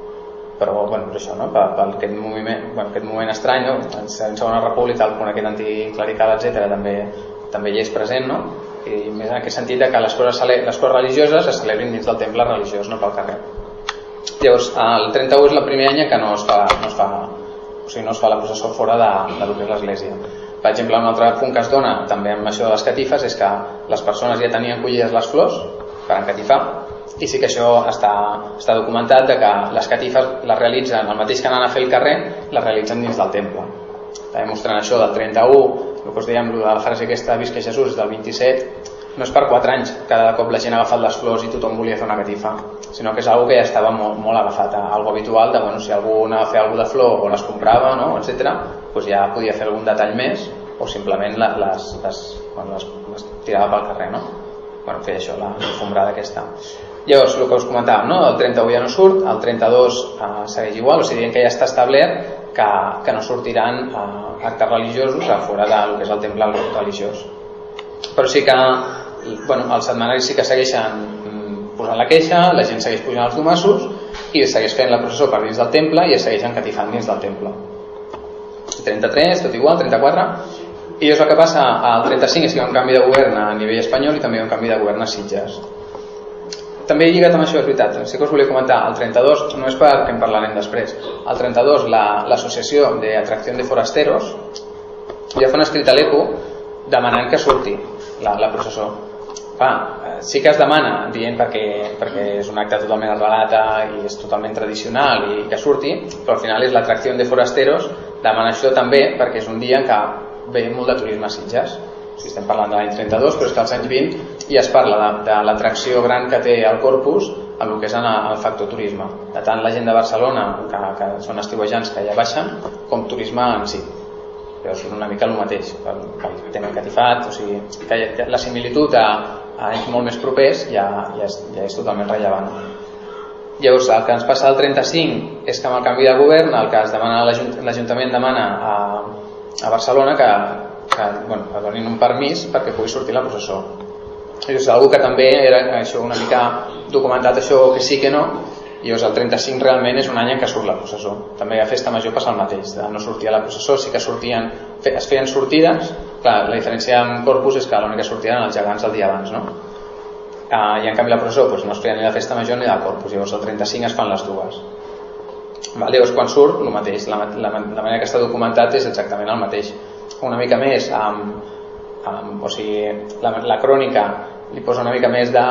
però bueno, per això, no? per, per aquest, moviment, bueno, aquest moment estrany, no? En Segona República el punt aquest anticlerical, etcètera, també, també hi és present, no? I més en aquest sentit que les coses, les coses religioses es celebrin dins del temple religiós, no pel carrer. Llavors, el trenta-u és el primer any que no es fa, no es fa, o sigui, no es fa la processó fora de, de lo que és l'església. Per exemple, un altre punt que es dona també amb això de les catifes és que les persones ja tenien collides les flors per encatifar, i sí que això està, està documentat de que les catifes les realitzen, el mateix que anant a fer el carrer, les realitzen dins del temple. També mostrant això del trenta-u, el que us dèiem, de la frase aquesta, visca Jesús, del vint-i-set, no és per quatre anys, cada cop la gent ha agafat les flors i tothom volia fer una catifa, sinó que és algo que ja estava molt, molt agafat, algo habitual de, bueno, si algú anava a fer alguna de flor o les comprava, no? etcètera, doncs ja podia fer algun detall més o simplement les, les, les, bueno, les, les tirava pel carrer, no? Bueno, feia això, la alfombrada aquesta. Llavors, el que us comentàvem, no? El trenta-u ja no surt, el trenta-dos eh, segueix igual, o sigui que ja està establert que, que no sortiran eh, actes religiosos a fora del que és el temple religiós. Però sí que bueno, els setmanaris sí que segueixen posant la queixa, la gent segueix pujant els domassos i segueix fent la processó per dins del temple i es segueix encatifant dins del temple. trenta-tres, tot igual, trenta-quatre, i és el que passa al trenta-cinc, és que hi ha un canvi de govern a nivell espanyol i també hi ha un canvi de govern a Sitges. També lligat amb això, és veritat, sí que us volia comentar, el trenta-dos, no és perquè en parlarem després, el trenta-dos l'Associació la, d'Atracció de Forasteros ja fa un escrit a l'Eco demanant que surti la, la processó. Clar, sí que es demana dient perquè, perquè és un acte totalment arrelata i és totalment tradicional i que surti, però al final és l'atracció de forasteros, demana això també perquè és un dia en què ve molt de turisme a Sitges. O sigui, estem parlant de l'any trenta-dos, però és que als anys vint ja es parla de, de l'atracció gran que té el Corpus en el que és en el factor turisme, de tant la gent de Barcelona que, que són estiuejants que ja baixen, com turisme en si. Però és una mica el mateix, el, el tema catifat, o sigui, que la similitud a, a anys molt més propers ja, ja, és, ja és totalment rellevant. Llavors, el que ens passa al trenta-cinc és que amb el canvi de govern, el que es demana l'Ajuntament demana a, a Barcelona que, que, bueno, que donin un permís perquè pugui sortir la processó. I és algú que també era això, una mica documentat això que sí que no. I llavors el trenta-cinc realment és un any en què surt la processó. També a Festa Major passa el mateix, de no sortia la processó, sí que sortien, es feien sortides. Clar, la diferència amb Corpus és que l'única sortida eren els gegants el dia abans, no? Uh, i en canvi la processó doncs, no es feia ni de Festa Major ni de Corpus, llavors el trenta-cinc es fan les dues. Vale, llavors quan surt, el mateix, la, la, la manera que està documentat és exactament el mateix. Una mica més, amb, amb, o sigui, la, la crònica li posa una mica més de...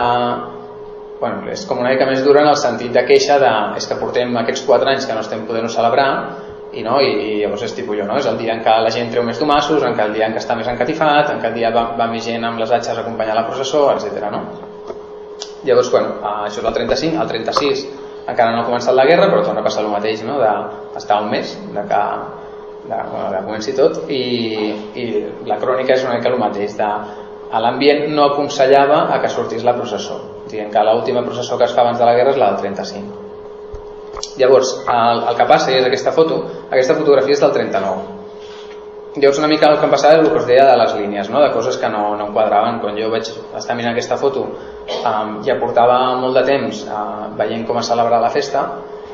Bueno, és com una mica més dura en el sentit de queixa de, és que portem aquests quatre anys que no estem podent celebrar i, no, i, i llavors és tipus jo, no? És el dia en què la gent treu més domassos, en què el dia en què està més encatifat, en què el dia va, va més gent amb les atxes a acompanyar la processó, etcètera. No? Llavors, bueno, això és el trenta-cinc, el trenta-sis encara no ha començat la guerra, però torna a passar el mateix, no? D'estar un mes, de que, de, bueno, de comenci tot, i, i la crònica és una mica el mateix, de l'ambient no aconsellava a que sortís la processó, dient que l'última processó que es fa abans de la guerra és la del trenta-cinc. Llavors, el, el que passa és aquesta foto, aquesta fotografia és del trenta-nou. Llavors una mica el que em passava és el que us deia de les línies, no? De coses que no, no enquadraven. Quan jo vaig estar mirant aquesta foto um, ja portava molt de temps uh, veient com es celebrava la festa,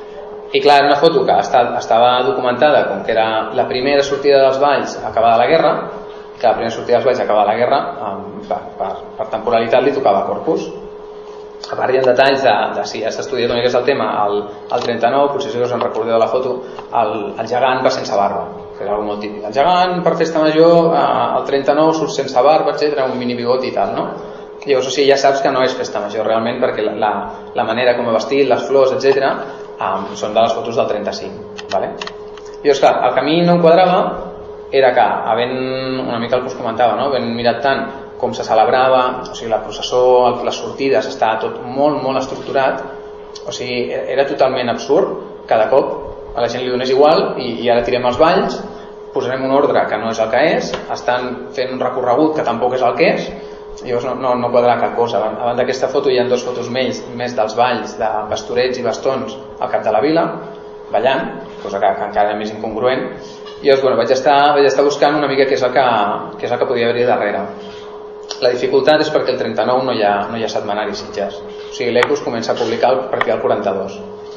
i clar, era una foto que està, estava documentada com que era la primera sortida dels balls acabada la guerra, que la primera sortida dels balls acabada la guerra, um, per, per, per temporalitat li tocava Corpus. A part hi ha detalls de, de si has estudiat una mica el tema, el, el trenta-nou, potser si us en recordeu de la foto, el, el gegant va sense barba, que era molt típic. El gegant per festa major, eh, el trenta-nou surt sense barba, etcètera, un mini bigot i tal, no? Llavors, o sigui, ja saps que no és festa major realment, perquè la, la, la manera com ha vestit, les flors, etcètera, eh, són de les fotos del trenta-cinc, vale? Llavors, clar, el que a mi no enquadrava era que, havent, una mica el que us comentava, no? Havent mirat tant com se celebrava, o sigui, la processó, les sortides, estava tot molt, molt estructurat, o sigui, era totalment absurd, cada cop a la gent li donés igual i, i ara tirem els balls, posarem un ordre que no és el que és, estan fent un recorregut que tampoc és el que és, i llavors no, no, no quadrarà cap cosa. Abans d'aquesta foto hi ha dues fotos més, més dels balls de pastorets i bastons al cap de la vila, ballant, cosa que, que encara és més incongruent, i llavors bueno, vaig, estar, vaig estar buscant una mica què és el que, què és el que podia haver-hi darrere. La dificultat és perquè el trenta-nou no hi ha, no hi ha setmanari Sitges. O sigui, l'Ecos comença a publicar a partir del quaranta-dos.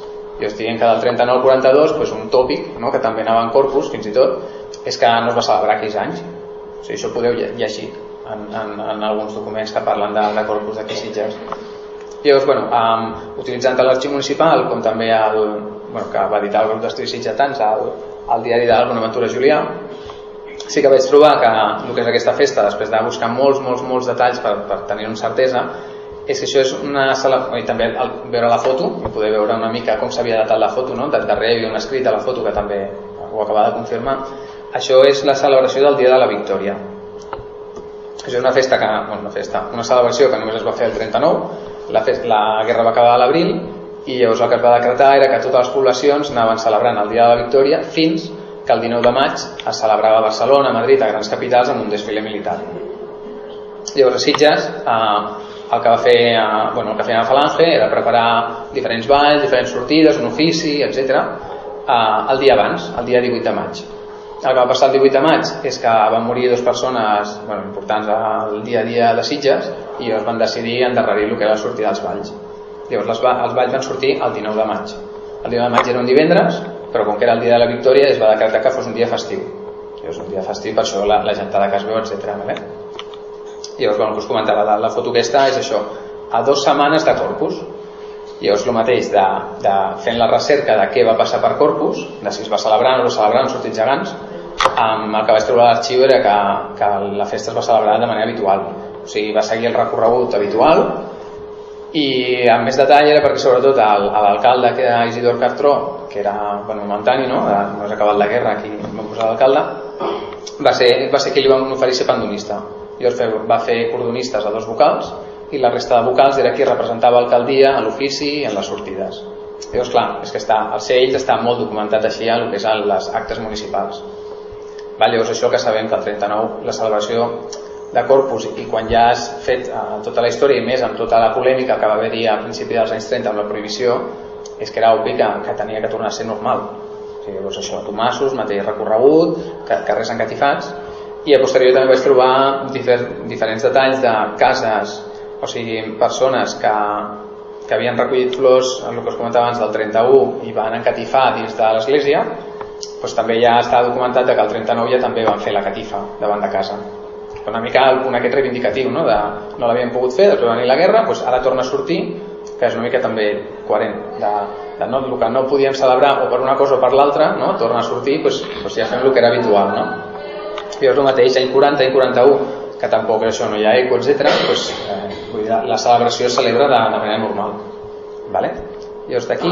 I us diuen que del trenta-nou al quaranta-dos pues, un tòpic, no? Que també anava en Corpus fins i tot, és que no es va celebrar aquells anys. O sigui, això ho podeu llegir en, en, en alguns documents que parlen de, de Corpus d'aquí Sitges. Llavors, bueno, um, utilitzant l'arxiu municipal com també el, bueno, que va editar el grup d'estudis sitgetans al, al diari de Bonaventura Julià, sí que vaig trobar que el que és aquesta festa, després de buscar molts, molts, molts detalls per, per tenir una certesa, és que això és una sala, i també al veure la foto, podeu veure una mica com s'havia datat la foto, no? Darrere hi havia un escrit de la foto que també ho acaba de confirmar. Això és la celebració del Dia de la Victòria. Això és una festa que, bueno, una festa, una celebració que només es va fer el trenta-nou, la, festa, la guerra va acabar a l'abril, i llavors el que es va decretar era que totes les poblacions anaven celebrant el Dia de la Victòria fins que el dinou de maig es celebrava a Barcelona, a Madrid, a grans capitals, amb un desfile militar. Llavors a Sitges, eh, el que va fer, eh, bueno, el que feia la Falange era preparar diferents balls, diferents sortides, un ofici, etcètera, eh, el dia abans, el dia divuit de maig. El que va passar el divuit de maig és que van morir dues persones, bueno, importants al dia a dia de Sitges, i llavors van decidir endarrerir el que era la sortida dels balls. Llavors les, els balls van sortir el dinou de maig. El dinou de maig era un divendres, però com que era el dia de la Victòria es va decretar que fos un dia festiu. Llavors un dia festiu, per això la, la gentada que es veu, etcètera. Vale? Llavors, com us comentava, la, la foto aquesta és això, a dues setmanes de Corpus. Llavors el mateix, de, de fent la recerca de què va passar per Corpus, de si es va celebrar o no es va celebrar, han sortit gegants, amb el que vaig trobar a l'arxiu era que, que la festa es va celebrar de manera habitual. O sigui, va seguir el recorregut habitual, i amb més detall era perquè sobretot l'alcalde, que era Isidor Cartró, que era bueno, momentani, no? No s'ha acabat la guerra, aquí vam posar l'alcalde, va ser, va ser que ell va oferir ser pandonista. Llavors va fer cordonistes a dos vocals i la resta de vocals era qui representava l'alcaldia en l'ofici i en les sortides. Llavors clar, és que està, el C E I està molt documentat així a el que és les actes municipals. Va, llavors això que sabem que el trenta-nou la celebració de Corpus, i quan ja has fet eh, tota la història i més amb tota la polèmica que va haver-hi a principi dels anys trenta amb la prohibició, és que era obvi que, que tenia que tornar a ser normal. O sigui, llavors això, tomassos, mateix recorregut, carrers encatifats, i a posteriori també vaig trobar difer, diferents detalls de cases, o sigui, persones que, que havien recollit flors, el que us comentava abans, del trenta-u, i van encatifar dins de l'església, doncs també ja està documentat que el trenta-nou ja també van fer la catifa davant de casa. Una mica el punt aquest reivindicatiu, no? De, no l'havien pogut fer, després va venir la guerra, doncs ara torna a sortir, que és una mica també coherent, de, de no, el que no podíem celebrar o per una cosa o per l'altra, no? Torna a sortir, doncs, doncs ja fem el que era habitual, no? I és el mateix, any quaranta i quaranta-u, que tampoc això no hi ha eco, etcètera, doncs, eh, vull dir, la celebració es celebra de, de manera normal. Vale? Llavors d'aquí,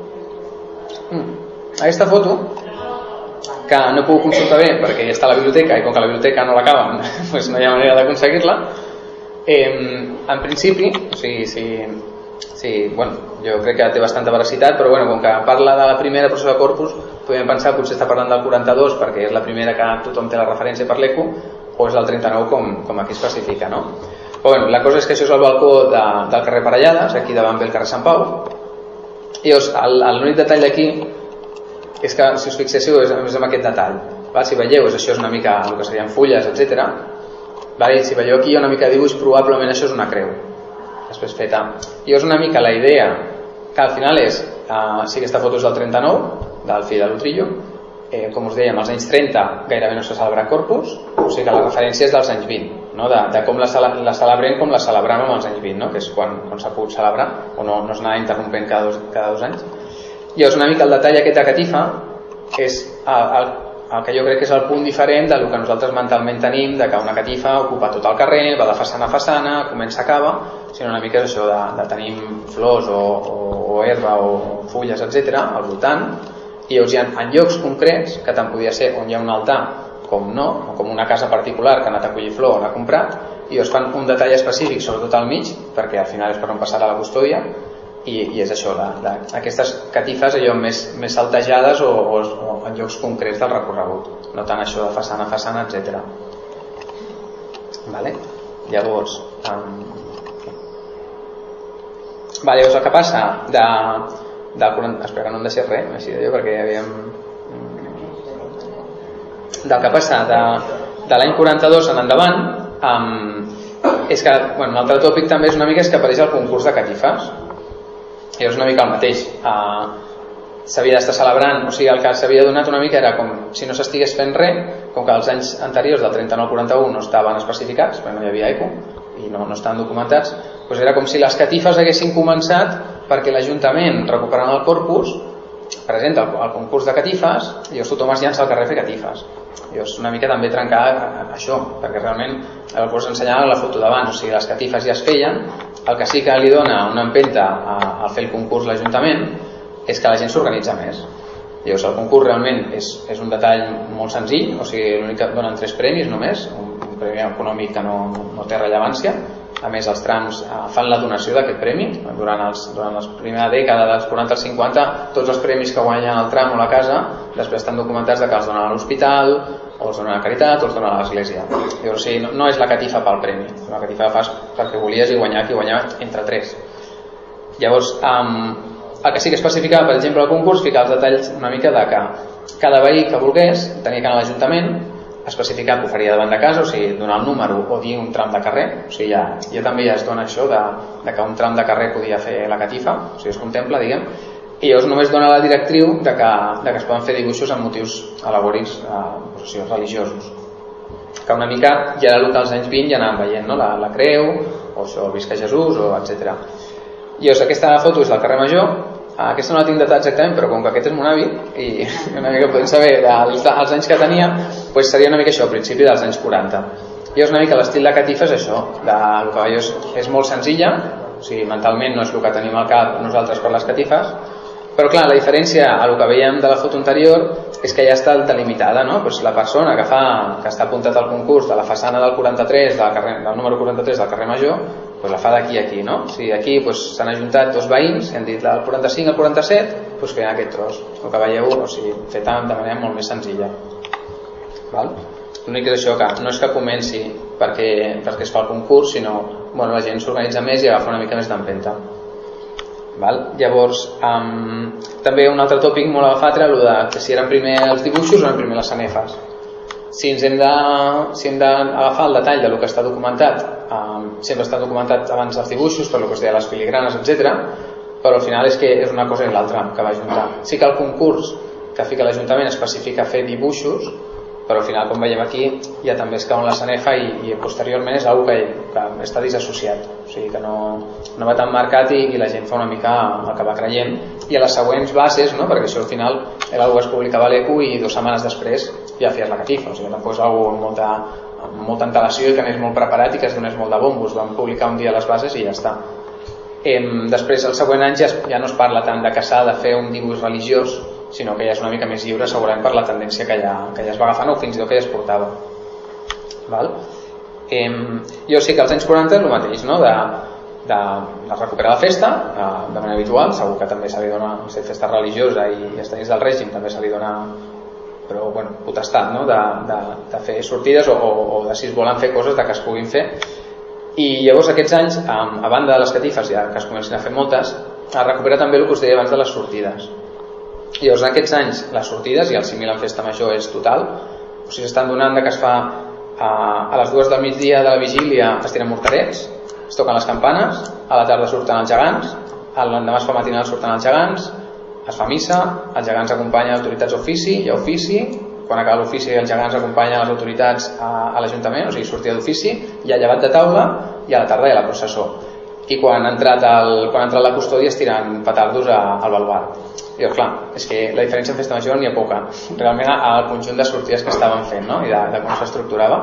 aquesta foto, que no puc consultar bé perquè ja està a la biblioteca i com que la biblioteca no l'acaben doncs no hi ha manera d'aconseguir-la. Eh, en principi, o sigui, si, si, bueno, jo crec que té bastanta veracitat, però bueno, com que parla de la primera persona de Corpus, podem pensar que potser està parlant del quaranta-dos perquè és la primera que tothom té la referència per l'eco, o és del trenta-nou com, com aquí especifica, no? Però bueno, la cosa és que això és el balcó de, del carrer Parellades, aquí davant ve el carrer Sant Pau, i llavors l'únic detall d'aquí és que, si us fixéssiu, és més amb aquest detall. Val? Si veieu, és, això és una mica el que serien fulles, etcètera. Val? Si veieu aquí hi ha una mica de dibuix, probablement això és una creu. Després feta. I és una mica la idea, que al final és, eh, si aquesta foto és del trenta-nou, del fill de l'Utrillo, eh, com us dèiem, als anys trenta gairebé no se celebra Corpus, o sigui que la referència és dels anys vint, no? de, de com la, la celebrem com la celebràvem als anys vint, no? Que és quan, quan s'ha pogut celebrar, o no, no s'anava interrompent cada dos, cada dos anys. Llavors una mica el detall aquest de catifa és el, el, el que jo crec que és el punt diferent del que nosaltres mentalment tenim, de que una catifa ocupa tot el carrer, va de façana a façana, comença, acaba, sinó una mica és això de, de tenir flors o, o, o herba o fulles, etcètera al voltant, i llavors hi ha en llocs concrets que tant podia ser on hi ha un altar com no, o com una casa particular que ha anat a collir flor o n'ha comprat, i llavors fan un detall específic sobretot al mig, perquè al final és per on passarà la custòdia. I, i és això, la, la, aquestes catifes allò més, més saltejades o, o, o en llocs concrets del recorregut, no tant això de façana a façana, etcètera. Vale? Llavors, um... vale, llavors el que passa de, del... espera que no em deixés res, així de dir, perquè havíem... del que passa de, de l'any quaranta-dos en endavant, um, és que, bueno, un altre tòpic també és una mica és que apareix el concurs de catifes. I és una mica el mateix. Uh, s'havia d'estar celebrant, o sigui, el que s'havia donat una mica era com si no s'estigués fent res, com que els anys anteriors del trenta-nou al quaranta-u no estaven especificats, perquè no hi havia ECO i no, no estaven documentats, doncs era com si les catifes haguessin començat perquè l'Ajuntament, recuperant el corpus, presenta el, el concurs de catifes i llavors tothom es llança al carrer a fer catifes. I és una mica també trencar això, perquè realment el curs ensenyava la foto d'abans, o sigui, les catifes ja es feien, el que sí que li dona una empenta a, a fer el concurs l'Ajuntament és que la gent s'organitza més. Llavors el concurs realment és, és un detall molt senzill, o sigui, l'únic que donen tres premis només, un, un premi econòmic que no, no té rellevància. A més, els trams eh, fan la donació d'aquest premi. Durant, els, durant la primera dècada dels quaranta als cinquanta, tots els premis que guanyen el tram o la casa després estan documentats de que els donen a l'hospital, o els donen a Caritat, o els donen a l'església. Llavors, sí, no, no és la catifa pel premi, la catifa fas perquè volies i guanyar qui guanyava entre tres. Llavors, um, el que sí que especificava, per exemple, el concurs, ficar els detalls una mica de que cada veí que volgués tenia que anar a l'Ajuntament, especificar que ho faria davant de casa, o sigui, donar el número o dir un tram de carrer, o sigui, ja, ja també ja es dona això de, de que un tram de carrer podia fer la catifa, o sigui, es contempla, diguem, i llavors només dona la directriu de que, de que es poden fer dibuixos amb motius al·legoris, eh, o sigui, religiosos, que una mica ja era el que als anys vint ja anàvem veient, no? la, la creu, o això, visca Jesús, o etcètera. I llavors aquesta foto és del carrer Major. Aquesta no la tinc datada exactament, però com que aquest és mon avi i una mica podem saber dels, dels anys que tenia, doncs seria una mica això, al principi dels anys quaranta. I és una mica l'estil de catifa és això, de, el que és, és molt senzilla, o sigui, mentalment no és el que tenim al cap nosaltres per les catifes, però clar, la diferència a el que veiem de la foto anterior és que ja està delimitada, no? Pues la persona que, fa, que està apuntat al concurs de la façana del quaranta-tres, del, carrer, del número quaranta-tres del carrer Major, pues la fa d'aquí a aquí, no? O sigui, aquí s'han pues, ajuntat dos veïns, hem dit el quaranta-cinc al quaranta-set, pues feien aquest tros. El que veieu, o sigui, fet de manera molt més senzilla. Val? L'únic és això, que no és que comenci perquè, perquè es fa el concurs, sinó bueno, la gent s'organitza més i agafa una mica més d'empenta. Val? Llavors, um, també un altre tòpic molt agafat era el de que si eren primer els dibuixos o eren primer les sanefes. Si ens hem de, si hem d'agafar el detall del que està documentat, um, sempre està documentat abans dels dibuixos, per lo que es deia les filigranes, etcètera, però al final és que és una cosa i l'altra que va juntar. Sí que el concurs que fica l'Ajuntament especifica fer dibuixos, però al final, com veiem aquí, ja també es cau en la sanefa i, i posteriorment és una que, que està disassociat, o sigui que no, no va tan marcat i, i la gent fa una mica el que va creient. I a les següents bases, no? Perquè això al final era algo que es publicava a l'E Q i dues setmanes després ja feies la catifa, o sigui, tampoc és algo amb molta, amb molta antelació i que anés molt preparat i que es donés molt de bombos. Vam publicar un dia les bases i ja està. Em, després, el següent any ja, ja no es parla tant de que s'ha de fer un dibuix religiós, sinó que ja és una mica més lliure, segurament per la tendència que ja, que ja es va agafant o fins i tot que ja es portava. Val? Em, jo sé que als anys quaranta és el mateix, no? de, de, de recuperar la festa de, de manera habitual, segur que també se li dona no sé, festa religiosa i, i els tenits del règim també se li dona, però bueno, potestat, no? de, de, de fer sortides o, o, o de si es volen fer coses de que es puguin fer. I llavors aquests anys, a banda de les catifes, ja que es comencen a fer moltes, a recuperar també el que us deia abans de les sortides. I llavors en aquests anys les sortides, i el símil en festa major és total, o sigui, s'estan donant que es fa a, a les dues del migdia de la vigília es tiren morterets, es toquen les campanes, a la tarda surten els gegants, l'endemà es fa matinal surten els gegants, es fa missa, els gegants acompanyen autoritats ofici, hi ha ofici, quan acaba l'ofici els gegants acompanyen les autoritats a, a l'Ajuntament, o sigui, sortida d'ofici, hi ha llevat de taula i a la tarda hi ha la processó. I quan ha entrat, el, quan ha entrat la custòdia es tiren petardos a, al baluart. I clar, és que la diferència en festa major n'hi ha poca, realment al conjunt de sortides que estaven fent, no? I de, de com s'estructurava.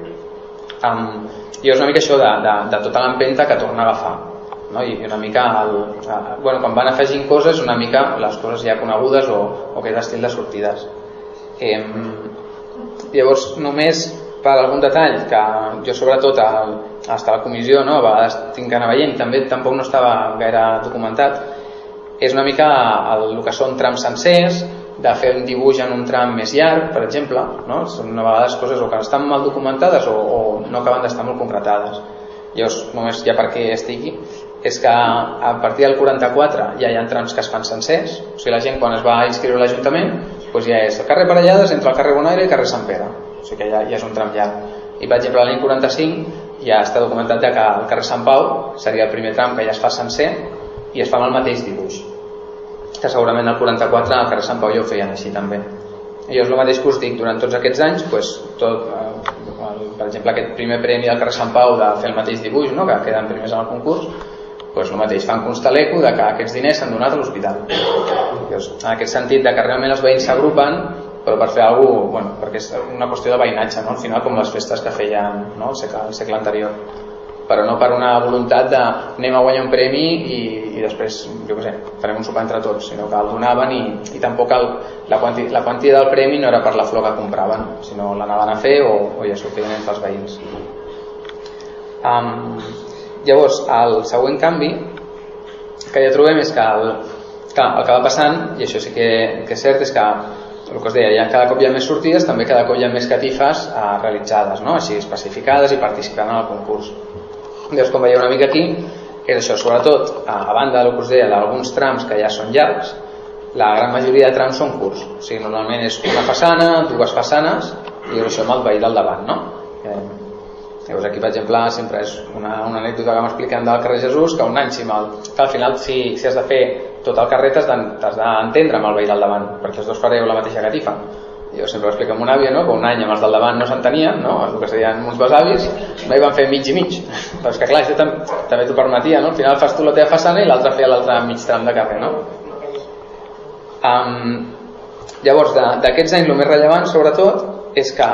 Um, I és una mica això de, de, de tota l'empenta que torna a agafar, no? I una mica el, uh, bueno, quan van afegint coses, una mica les coses ja conegudes o, o aquest estil de sortides. Eh, llavors només per algun detall que jo sobretot al, hasta la comissió, no? A vegades tinc que anar veient, també tampoc no estava gaire documentat, és una mica el, el que són trams sencers, de fer un dibuix en un tram més llarg, per exemple, no? Són a vegades coses o que estan mal documentades o, o no acaben d'estar molt concretades. Llavors, només ja perquè estigui, és que a partir del quaranta-quatre ja hi ha trams que es fan sencers, o sigui, la gent quan es va inscriure a l'Ajuntament doncs ja és el carrer Parellades entre el carrer Bonaire i el carrer Sant Pere, o sigui que ja, ja és un tram llarg. I per exemple l'any quaranta-cinc ja està documentat que el carrer Sant Pau seria el primer tram que ja es fa sencer i es fa amb el mateix dibuix. que segurament el quaranta-quatre al carrer Sant Pau ja ho feien així també. I és el mateix que us dic, durant tots aquests anys, doncs, tot, el, per exemple, aquest primer premi del carrer Sant Pau de fer el mateix dibuix, no? Que queden primers en el concurs, doncs el mateix, fan constar l'eco de que aquests diners s'han donat a l'hospital. En aquest sentit de que realment els veïns s'agrupen, però per fer alguna cosa, bueno, perquè és una qüestió de veïnatge, no? Al final com les festes que feien, no? el, segle, el segle anterior, però no per una voluntat de anem a guanyar un premi i, i després, jo què sé, farem un sopar entre tots, sinó que el donaven i, i tampoc el, la, quanti, la quantia del premi no era per la flor que compraven, sinó l'anaven a fer o, o ja s'ho feien entre els veïns. Um, llavors, el següent canvi que ja trobem és que el, que el que va passant, i això sí que, que és cert, és que el que us deia, ja cada cop hi ha més sortides, també cada cop hi ha més catifes eh, realitzades, no? Així especificades i participant en el concurs. Llavors, com veieu una mica aquí, és això, sobretot, a, a banda del que us deia, d'alguns trams que ja són llargs, la gran majoria de trams són curts. O sigui, normalment és una façana, dues façanes, i això amb el veí del davant, no? Eh, llavors aquí, per exemple, sempre és una, una anècdota que m'expliquen del carrer Jesús, que un any, si mal, que al final, si, si has de fer tot el carrer, t'has d'entendre amb el veí del davant, perquè els dos fareu la mateixa catifa. Jo sempre ho explico amb una àvia, no? Que un any amb els del davant no s'entenien, no? El que serien uns besavis, no hi van fer mig i mig. Però és que clar, això tam també t'ho permetia, no? Al final fas tu la teva façana i l'altre feia l'altre mig tram de carrer, no? Um, llavors, d'aquests anys el més rellevant, sobretot, és que,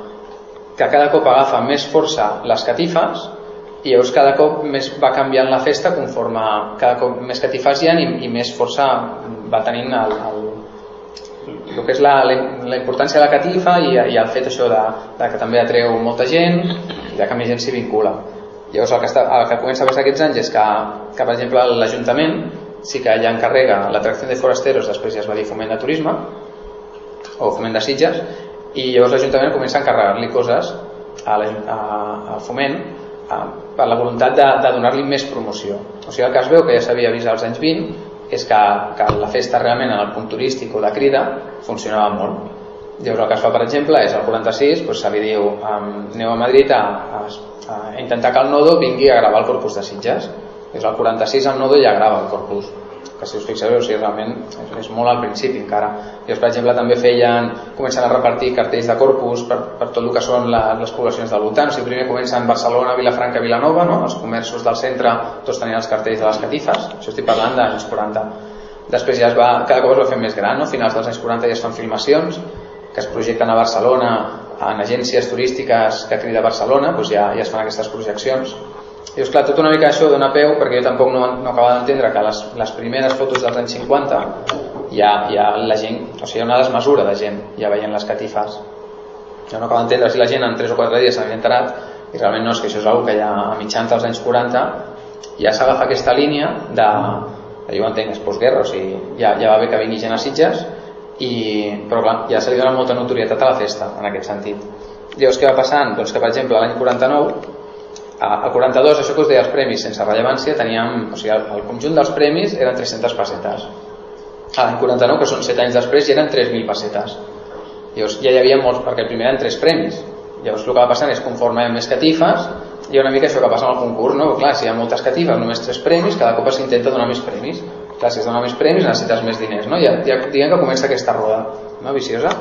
que cada cop agafa més força les catifes i llavors cada cop més va canviant la festa conforme cada cop més catifes hi ha i, i més força va tenint el, el el que és la, la importància de la catifa i, i el fet això de, de que també atreu molta gent i de que més gent s'hi vincula. Llavors el que, està, el que comença a passar aquests anys és que, que per exemple l'Ajuntament sí que ja encarrega l'atracció de forasteros, després ja es va dir foment de turisme o foment de Sitges, i llavors l'Ajuntament comença a encarregar-li coses a la, a, al foment a, per la voluntat de, de donar-li més promoció. O sigui, el que es veu que ja s'havia vist als anys vint és que, que la festa realment en el punt turístic o de crida funcionava molt. Llavors el que es fa, per exemple, és el quaranta-sis, doncs se li diu um, aneu a Madrid a, a, a intentar que el Nodo vingui a gravar el Corpus de Sitges. Llavors el quaranta-sis el Nodo ja grava el Corpus, que si us fixeu, o sigui, realment és, és molt al principi encara. Llavors, per exemple, també feien, comencen a repartir cartells de Corpus per, per tot el que són la, les poblacions del voltant. O sigui, primer comencen Barcelona, Vilafranca, Vilanova, no? Els comerços del centre tots tenien els cartells de les catifes, això estic parlant dels anys quaranta. Després ja es va, cada cop es va fer més gran, no? A finals dels anys quaranta ja es fan filmacions que es projecten a Barcelona en agències turístiques que crida Barcelona, doncs ja, ja es fan aquestes projeccions. I és clar, tot una mica això dona peu, perquè jo tampoc no, no acabo d'entendre que les, les primeres fotos dels anys cinquanta ja, ja la gent, o sigui, hi ha una desmesura de gent ja veient les catifes. Jo no acabo d'entendre si la gent en tres o quatre dies s'havia enterat, i realment no, és que això és una que ja a mitjans dels anys quaranta ja s'agafa aquesta línia de, de jo ho entenc, és postguerra, o sigui, ja, ja va bé que vingui gent a Sitges, i, però clar, ja se li dona molta notorietat a la festa en aquest sentit. Llavors què va passant? Doncs que per exemple l'any quaranta-nou, al quaranta-dos, això que us deia els premis sense rellevància, teníem, o sigui, el, el conjunt dels premis eren tres-centes pessetes. A l'any quaranta-nou, que són set anys després, ja eren tres mil pessetes. Llavors ja hi havia molts, perquè el primer eren tres premis. Llavors el que va passant és conforme hi ha més catifes, hi ha una mica això que passa en el concurs, no? Clar, si hi ha moltes catifes, només tres premis, cada cop s'intenta donar més premis. Clar, si es dona més premis necessites més diners, no? Ja, ja diguem que comença aquesta roda, no? Viciosa.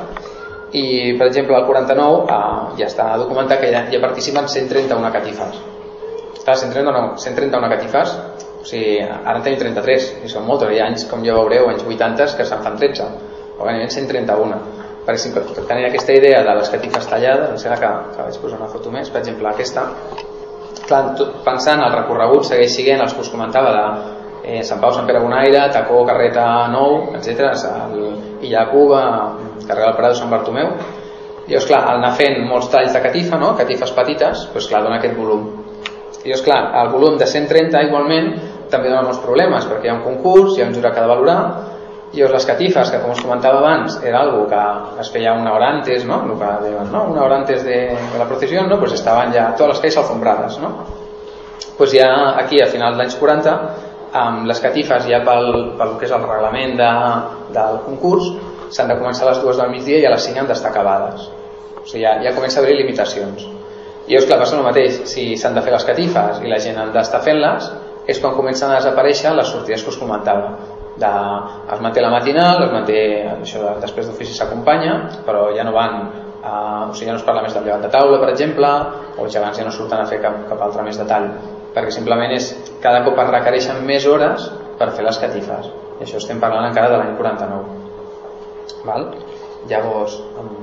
I per exemple al quaranta-nou eh, ja està documentat que ja, ja participen cent trenta-una catifes. Clar, cent trenta-una, cent trenta-una catifes, o sigui, ara en tenim trenta-tres i són moltes, hi ha anys, com ja veureu, anys vuitanta que se'n fan tretze, o gairebé cent trenta-una. Per exemple, tenint aquesta idea de les catifes tallades, em sembla que, que vaig posar una foto més, per exemple aquesta, clar, tot, pensant el recorregut segueix siguent els que us comentava de eh, Sant Pau, Sant Pere Bonaire, Tacó, Carreta Nou, etcètera, Illa Cuba, carrer del Prado, Sant Bartomeu. I és clar, al anar fent molts talls de catifa, no? Catifes petites, doncs clar, dona aquest volum. I és clar, el volum de cent trenta igualment també dona molts problemes, perquè hi ha un concurs, hi ha un jurat que ha de valorar, i les catifes, que com us comentava abans era algo que es feia una hora antes, no? El que deien, no? Una hora antes de, de la procesión, no? Pues estaven ja totes les calles alfombrades, no? Pues ja aquí a finals dels anys quaranta amb les catifes ja pel, pel que és el reglament de, del concurs s'han de començar a les dues del migdia i a les cinc han d'estar acabades, o sigui ja, ja comença a haver limitacions. I és clar, passa el mateix, si s'han de fer les catifes i la gent han d'estar fent-les, és quan comencen a desaparèixer les sortides que us comentava de, es manté la matinal, es manté això de, després d'ofici s'acompanya, però ja no van a, o sigui, ja no es parla més del llevat de taula, per exemple, o els gegants ja no surten a fer cap, cap altre més detall, perquè simplement és, cada cop es requereixen més hores per fer les catifes, i això estem parlant encara de l'any quaranta-nou. Val? Llavors,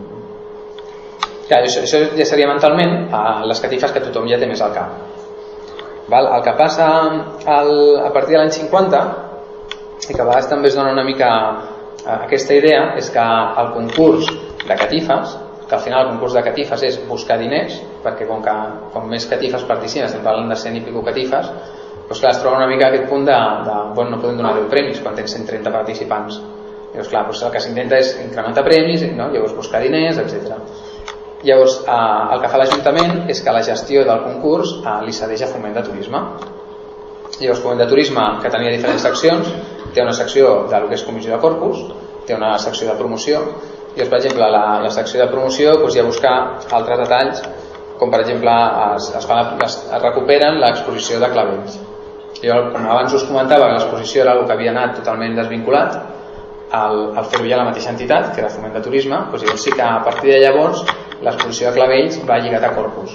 clar, això, això ja seria mentalment a les catifes que tothom ja té més al cap. Val? El que passa al, a partir de l'any cinquanta, i que a vegades també es dona una mica aquesta idea, és que el concurs de catifes, que al final el concurs de catifes és buscar diners, perquè com que com més catifes participen, estem parlant de cent i pico catifes, doncs clar, es troba una mica aquest punt de, de bueno, no podem donar deu premis quan tens cent trenta participants. Llavors, clar, doncs el que s'intenta és incrementar premis, no? Llavors buscar diners, etcètera. Llavors, eh, el que fa l'Ajuntament és que la gestió del concurs eh, li cedeix a Foment de Turisme. Llavors, Foment de Turisme, que tenia diferents seccions, té una secció de lo que és Comissió de Corpus, té una secció de promoció. Llavors, per exemple, la, la secció de promoció doncs, hi ha buscar altres detalls, com per exemple es, es, fa, es, es recuperen l'exposició de clavells. Llavors, com abans us comentava que l'exposició era una que havia anat totalment desvinculat, al, al fer-ho ja la mateixa entitat, que era Foment de Turisme, doncs llavors sí que a partir de llavors l'exposició de clavells va lligat a Corpus,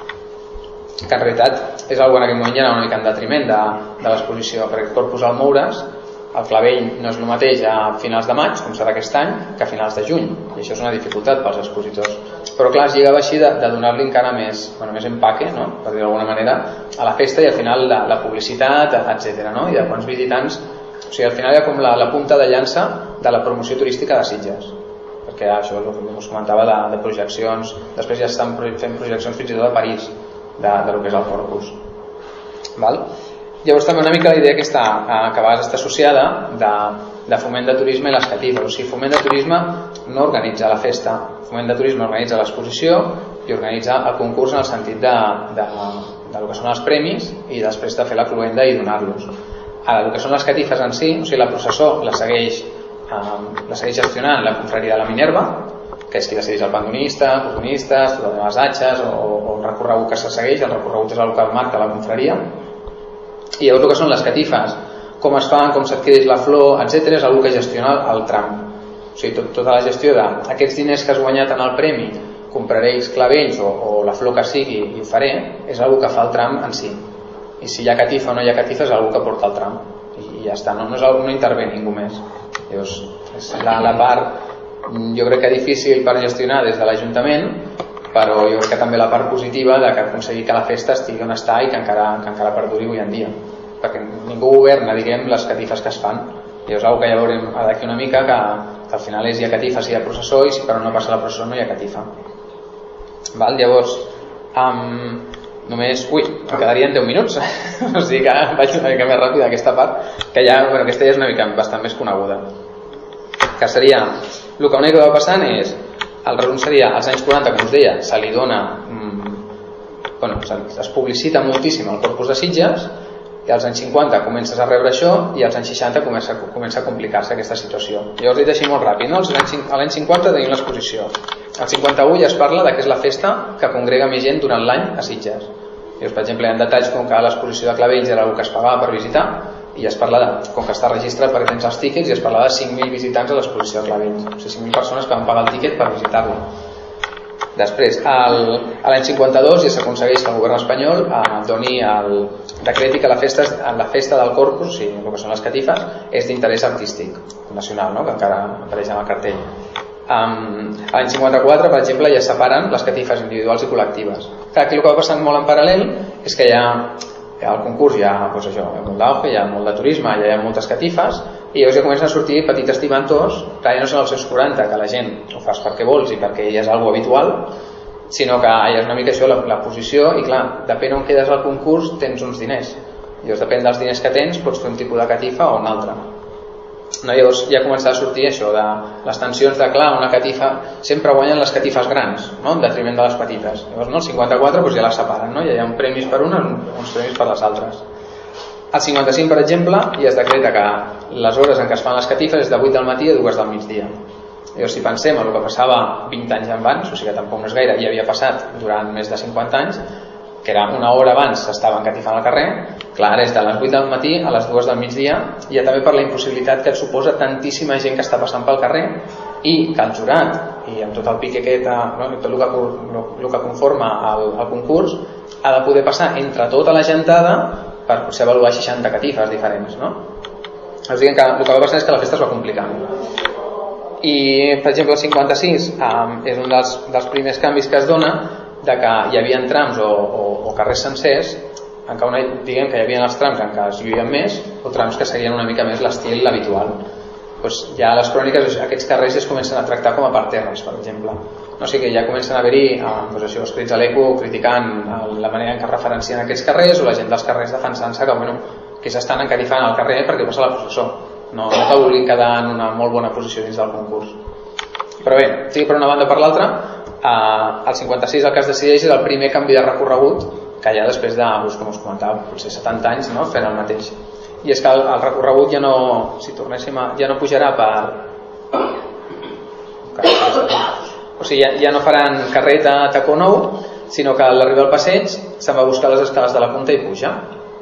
que en realitat és algo en aquell moment ja una mica en detriment de, de l'exposició, perquè Corpus al moure's, el clavell no és el mateix a finals de maig, com serà aquest any, que a finals de juny, i això és una dificultat pels expositors, però clar, es lligava així de, de donar-li encara més, bueno, més empaque, no? Per dir d'alguna manera, a la festa i al final la, la publicitat, etcètera, no? I de quants visitants. O sigui, al final hi ha com la, la punta de llança de la promoció turística de Sitges, perquè això és el que us comentava de, de projeccions, després ja estan fent projeccions fins i tot a París de, de lo que és el Corpus. Val? Llavors també una mica la idea aquesta que a vegades està associada de, de Foment de Turisme i les catifes. O sigui, Foment de Turisme no organitza la festa, Foment de Turisme organitza l'exposició i organitza el concurs en el sentit de, de, de lo que són els premis i després de fer la cluenda i donar-los. Ara, el que són les catifes en si, o sigui, la processó la segueix, eh, la segueix gestionant la confraria de la Minerva, que és qui decideix el pandonista, cotonistes, totes les atxes o, o el recorregut que se segueix. El recorregut és el que marca la confraria. I llavors el que són les catifes, com es fan, com s'adquireix la flor, etcètera, és una que gestiona el tram. O sigui, tot, tota la gestió d'aquests diners que has guanyat en el premi, compraré X clavells o, o la flor que sigui i ho faré, és una que fa el tram en si. I si hi ha catifa o no hi ha catifa és algú que porta el tram i ja està, no, no, és algú, no intervé ningú més. Llavors, és la, la part jo crec que difícil per gestionar des de l'Ajuntament, però jo crec que també la part positiva de que aconseguir que la festa estigui on està i que encara, que encara perduri avui en dia, perquè ningú governa, diguem, les catifes que es fan. Llavors, algo que ja veurem d'aquí una mica, que, que al final és hi ha catifa si hi ha processó i si però no passa la processó no hi ha catifa. Val? Llavors, um, només, ui, em quedarien deu minuts o sigui que vaig una mica més ràpida aquesta part, que ja, bueno, aquesta ja és una mica bastant més coneguda, que seria el que una mica va passant és el resum seria, als anys quaranta, com us deia, se li dona mmm, bueno, es publicita moltíssim el Corpus de Sitges, i als anys cinquanta comences a rebre això i als anys seixanta comença, comença a complicar-se aquesta situació. Llavors ho he dit així molt ràpid, no? A l'any cinquanta tenim l'exposició, al cinquanta-u ja es parla de que és la festa que congrega més gent durant l'any a Sitges. Llavors, per exemple, hi ha detalls com que l'exposició de clavells era el que es pagava per visitar i es parla de, com que està registrat perquè tens els tíquets, i es parla de cinc mil visitants a l'exposició de clavells, o sigui, cinc mil persones que van pagar el tíquet per visitar-lo. Després, el, a l'any cinquanta-dos ja s'aconsegueix que el govern espanyol eh, doni el decreti que la festa, la festa del Corpus, o sigui, el que són les catifes, és d'interès artístic nacional, no? Que encara apareix en el cartell. Um, a l'any cinquanta-quatre, per exemple, ja separen les catifes individuals i col·lectives. Clar, aquí el que va passant molt en paral·lel és que hi ha, hi ha el concurs, hi ha, doncs això, hi ha molt d'auge, hi ha molt de turisme, hi ha moltes catifes, i llavors ja comencen a sortir petits estimantors. Clar, ja no són els seus quaranta, que la gent ho fas perquè vols i perquè ja és algo habitual, sinó que ja és una mica això, la, la posició, i clar, depèn on quedes al concurs tens uns diners. Llavors depèn dels diners que tens, pots fer un tipus de catifa o un altre. No, llavors ja comença a sortir això de les tensions de, clar, una catifa sempre guanyen les catifes grans, no? En detriment de les petites. Llavors, no, el cinquanta-quatre doncs ja les separen, no? Ja hi ha uns premis per una, uns premis per les altres. Al cinquanta-cinc, per exemple, ja es decreta que les hores en què es fan les catifes és de vuit del matí a dues del migdia. Llavors, si pensem en el que passava vint anys abans, o sigui que tampoc no és gaire, i havia passat durant més de cinquanta anys, que era una hora abans s'estava encatifant al carrer, clar, és de les vuit del matí a les dues del migdia, i ja també per la impossibilitat que et suposa tantíssima gent que està passant pel carrer, i que el jurat, i amb tot el pique aquest, no, tot el que, el que conforma el, el concurs, ha de poder passar entre tota la gentada per potser avaluar seixanta catifes diferents, no? Us diguem que el que va passar és que la festa es va complicant. I, per exemple, el cinquanta-sis um, és un dels, dels primers canvis que es dona, de que hi havia trams o, o, o carrers sencers en què una, diguem que hi havia els trams en què es lluïen més o trams que seguien una mica més l'estil habitual. Pues ja a les cròniques aquests carrers ja es comencen a tractar com a parterres, per exemple. No sé, que ja comencen a haver-hi eh, doncs això, escrits a l'Eco criticant la manera en què es referencien aquests carrers, o la gent dels carrers defensant-se que, bueno, que s'estan encarifant al carrer perquè passa la processó, no, no que vulguin quedar en una molt bona posició dins del concurs. Però bé, sigui per una banda o per l'altra, eh, el cinquanta-sis el que es decideix és el primer canvi de recorregut, que ja després de, doncs, com us comentava, potser setanta anys, no?, fent el mateix. I és que el, el recorregut ja no, si tornéssim a, ja no pujarà per, o sigui, ja, ja no faran carrer de tacó nou, sinó que a l'arribar al passeig se'n va buscar les escales de la punta i puja.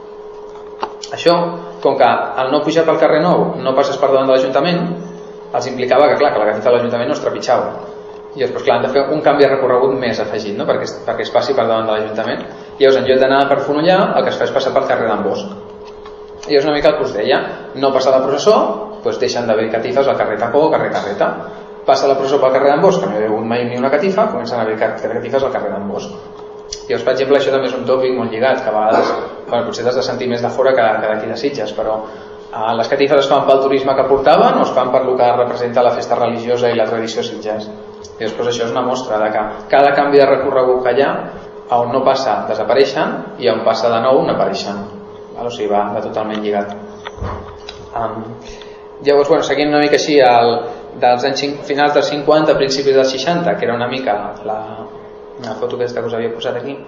Això, com que al no pujar pel carrer nou no passes per davant de l'Ajuntament, els implicava que, clar, que la catifa de l'Ajuntament no es trepitjava. I després, clar, han de fer un canvi de recorregut més afegit, no?, perquè, perquè es passi per davant de l'Ajuntament. I llavors, en lloc d'anar per Fonollar, el que es fa és passar pel carrer d'en Bosch. I és una mica el que us deia, no passa la processó, doncs deixen d'haver catifes al carrer Tacó o carrer Carreta. Passa la processó pel carrer d'en Bosch, que no hi ha hagut mai ni una catifa, comencen a haver catifes al carrer d'en Bosch. I llavors, per exemple, això també és un tòpic molt lligat, que a vegades, bueno, potser t'has de sentir més de fora que, que d'aquí de Sitges, però eh, les catifes es fan pel turisme que portaven o es fan per lo que representa la festa religiosa i la tradició Sitges. I després això és una mostra de que cada canvi de recorregut que hi ha, on no passa desapareixen i on passa de nou n'apareixen. O sigui, va, va totalment lligat. Um, llavors, bueno, seguint una mica així el, dels anys finals dels cinquanta, principis dels seixanta, que era una mica la, la foto aquesta que us havia posat aquí.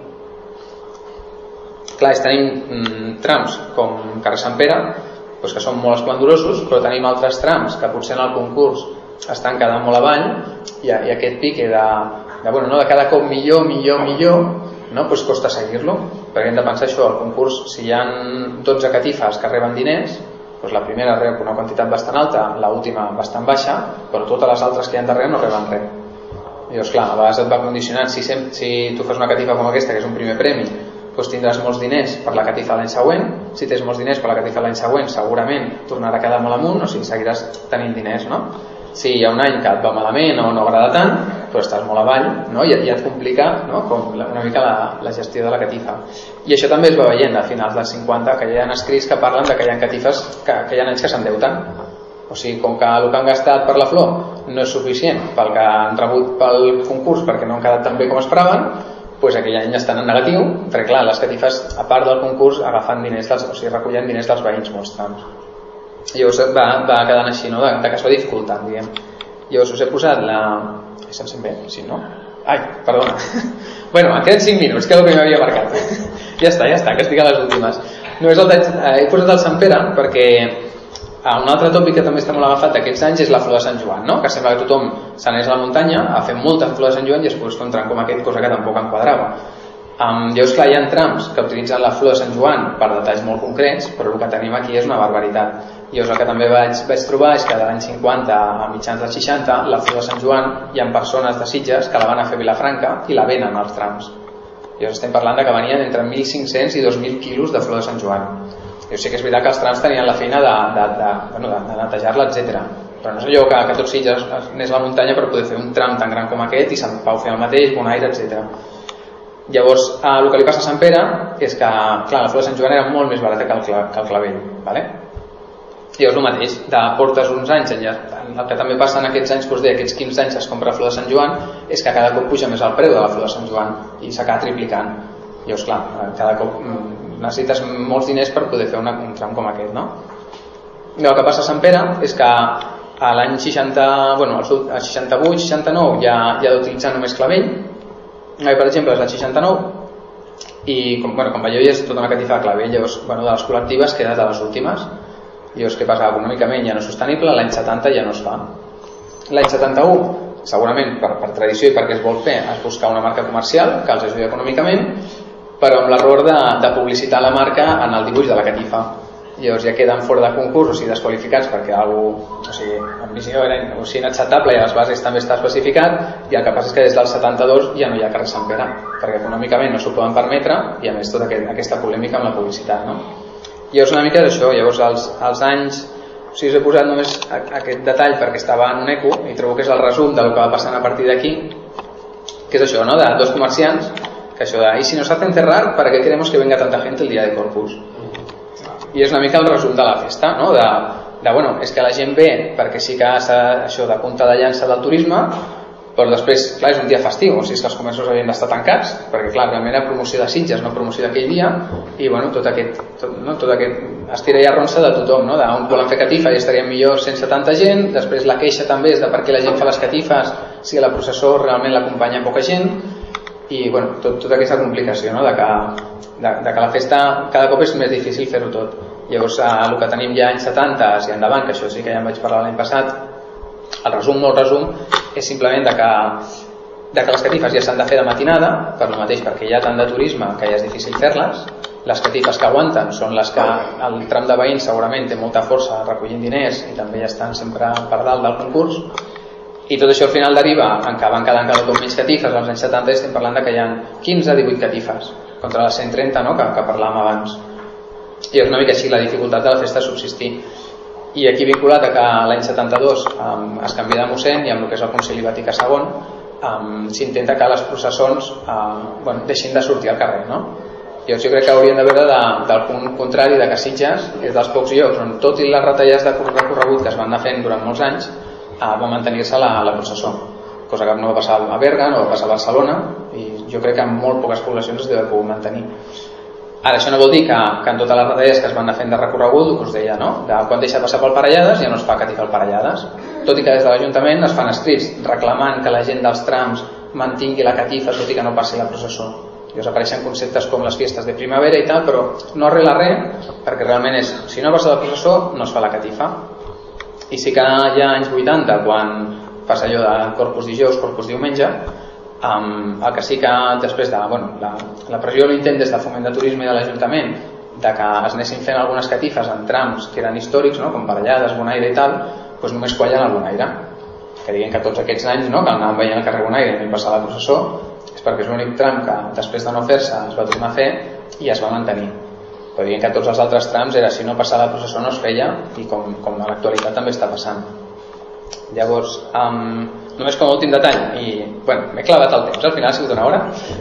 Clar, tenim mm, trams com carrer Sant Pere, doncs que són molt esplendorosos, però tenim altres trams que potser en el concurs estan quedant molt avall, i, i aquest pique de, de, bueno, no, de cada cop millor, millor, millor, no? Pues costa seguir-lo, perquè hem de pensar això, el concurs, si hi ha dotze catifes que reben diners, doncs la primera rep una quantitat bastant alta, l'última bastant baixa, però totes les altres que hi ha darrere no reben res. I llavors, clar, a vegades et va condicionant, si, sem si tu fas una catifa com aquesta, que és un primer premi, doncs tindràs molts diners per la catifa l'any següent. Si tens molts diners per la catifa l'any següent, segurament tornarà a quedar molt amunt, o sigui, seguiràs tenint diners, no? Si hi ha un any que et va malament o no agrada tant, doncs estàs molt avall, no? I ja et complica, no?, com una mica la, la gestió de la catifa. I això també es va veient a finals dels cinquanta, que hi ha escrits que parlen de que hi ha catifes que, que hi ha anys que s'endeuten. O sigui, com que el que han gastat per la flor no és suficient pel que han rebut pel concurs perquè no han quedat tan bé com esperaven, doncs aquell any estan en negatiu, perquè clar, les catifes, a part del concurs, agafen diners dels, o sigui, recullen diners dels veïns molts trams. Llavors va, va quedant així, no?, de, de que es va dificultant, diguem. Llavors us he posat la... Se'm sent bé? Sí, no? Ai, perdona. Bueno, em queden cinc minuts, que és el que m'havia marcat. Ja està, ja està, que estic a les últimes. Només el, he posat el Sant Pere perquè un altre tòpic que també està molt agafat d'aquests anys és la flor de Sant Joan, no?, que sembla que tothom s'anés a la muntanya a fer molta flor de Sant Joan i després fa un tram com aquest, cosa que tampoc enquadrava. Um, llavors, clar, hi ha trams que utilitzen la flor de Sant Joan per detalls molt concrets, però el que tenim aquí és una barbaritat. Llavors, el que també vaig, vaig trobar és que de l'any cinquanta a mitjans dels seixanta, la flor de Sant Joan, hi ha persones de Sitges que la van a fer a Vilafranca i la venen als trams. Llavors estem parlant de que venien entre mil cinc-cents i dos mil quilos de flor de Sant Joan. Jo sé que és veritat que els trams tenien la feina de, de, de, bueno, de, de netejar-la, etcètera. Però no és allò que, que tot Sitges anés a la muntanya per poder fer un tram tan gran com aquest i Sant Pau fer el mateix, Bonaire, etcètera. Llavors, eh, el que li passa a Sant Pere és que, clar, la flor de Sant Joan era molt més barata que el, cla que el clavell, ¿vale? Llavors el mateix, de portes uns anys, el que també passa en aquests anys, doncs, aquests quinze anys es compra flor de Sant Joan, és que cada cop puja més el preu de la flor de Sant Joan i s'acaba triplicant. Llavors, clar, cada cop necessites molts diners per poder fer una, un tram com aquest, no? I el que passa a Sant Pere és que a l'any seixanta, bueno, al seixanta-vuit seixanta-nou ja, ja d'utilitzar només clavell. Per exemple, és l'any seixanta-nou i com, bueno, com veieu ja és tota una catifa de clavell. Llavors, bueno, de les col·lectives queda de les últimes. Llavors, què passa? Econòmicament ja no és sostenible, l'any setanta ja no es fa. L'any setanta-u, segurament per, per tradició i perquè es vol fer, es busca una marca comercial que els ajudi econòmicament, però amb l'error de, de publicitar la marca en el dibuix de la catifa. Llavors ja queden fora de concurs, o sigui, desqualificats perquè algú, o sigui, en visió era o sigui, inacceptable i a les bases també està especificat, i el que passa és que des del setanta-dos ja no hi ha carrer Sant Pere, perquè econòmicament no s'ho poden permetre, i a més tota aquesta polèmica amb la publicitat, no? Llavors una mica és això, llavors als, als anys, o sigui, us he posat només aquest detall perquè estava en un eco i trobo que és el resum del que va passant a partir d'aquí, que és això, no?, de dos comerciants, que això de, i si nos hacen cerrar, ¿para qué queremos que venga tanta gente el día de Corpus? I és una mica el resum de la festa, no?, de, de bueno, és que la gent ve perquè sí que s'ha això de punta de llança del turisme, però després, clar, és un dia festiu, o sigui, és que els comerços havien d'estar tancats, perquè clar, realment era promoció de Sitges, no promoció d'aquell dia, i bueno, tot aquest, tot, no, tot aquest estira i arronsa de tothom, no?, d'on volen fer catifa i estaria millor sense tanta gent. Després la queixa també és de per què la gent fa les catifes si a la processó realment l'acompanya poca gent, i bueno, tot, tota aquesta complicació, no?, de que, de, de que la festa cada cop és més difícil fer-ho tot. Llavors el que tenim ja anys setanta i endavant, que això sí que ja en vaig parlar l'any passat, el resum, molt resum, és simplement de que, de que les catifes ja s'han de fer de matinada, per el mateix perquè hi ha tant de turisme que ja és difícil fer-les. Les catifes que aguanten són les que el tram de veïns segurament té molta força recollint diners i també ja estan sempre per dalt del concurs, i tot això al final deriva en que van quedant cada cop menys catifes. Als anys setanta estem parlant de que hi ha quinze a divuit catifes contra les cent trenta, no?, que, que parlàvem abans, i és una mica així la dificultat de la festa subsistir. I aquí vinculat a que l'any setanta-dos um, es canvia de mossèn, i amb el que és el Concili Vaticà segon um, s'intenta que les processons uh, bueno, deixin de sortir al carrer, no? I jo crec que haurien de veure de, del punt contrari, de que Sitges és dels pocs llocs on tot i les retallades de recorregut que es van anar fent durant molts anys uh, va mantenir-se la, la processó, cosa que no va passar a Berga, no va passar a Barcelona, i jo crec que en molt poques poblacions es deu poder mantenir. Ara, això no vol dir que, que en totes les retallades que es van anar fent de recorregut, el que us deia, no?, de quan deixa passar pel Parellades ja no es fa catifa al Parellades, tot i que des de l'Ajuntament es fan escrits reclamant que la gent dels trams mantingui la catifa tot i que no passi la processó. Llavors apareixen conceptes com les fiestes de primavera i tal, però no arregla res, perquè realment és, si no passa la processó no es fa la catifa. I sí que hi ha anys vuitanta, quan passa allò de Corpus dijous, Corpus diumenge, Um, el que sí que després de bueno, la, la pressió i l'intent des del Foment de Turisme i de l'Ajuntament de que es anessin fent algunes catifes en trams que eren històrics, no?, com Parellades, Bonaire i tal, doncs només quallen el Bonaire, que diguem que tots aquests anys, no?, que anàvem veient el carrer Bonaire i no hi passava la processó, és perquè és l'únic tram que després de no fer-se es va tornar a fer i es va mantenir. Però diguem que tots els altres trams era si no passava la processó no es feia, i com, com a l'actualitat també està passant. Llavors, um, només com a últim detall, i bueno, m'he clavat el temps, al final ha sigut una hora.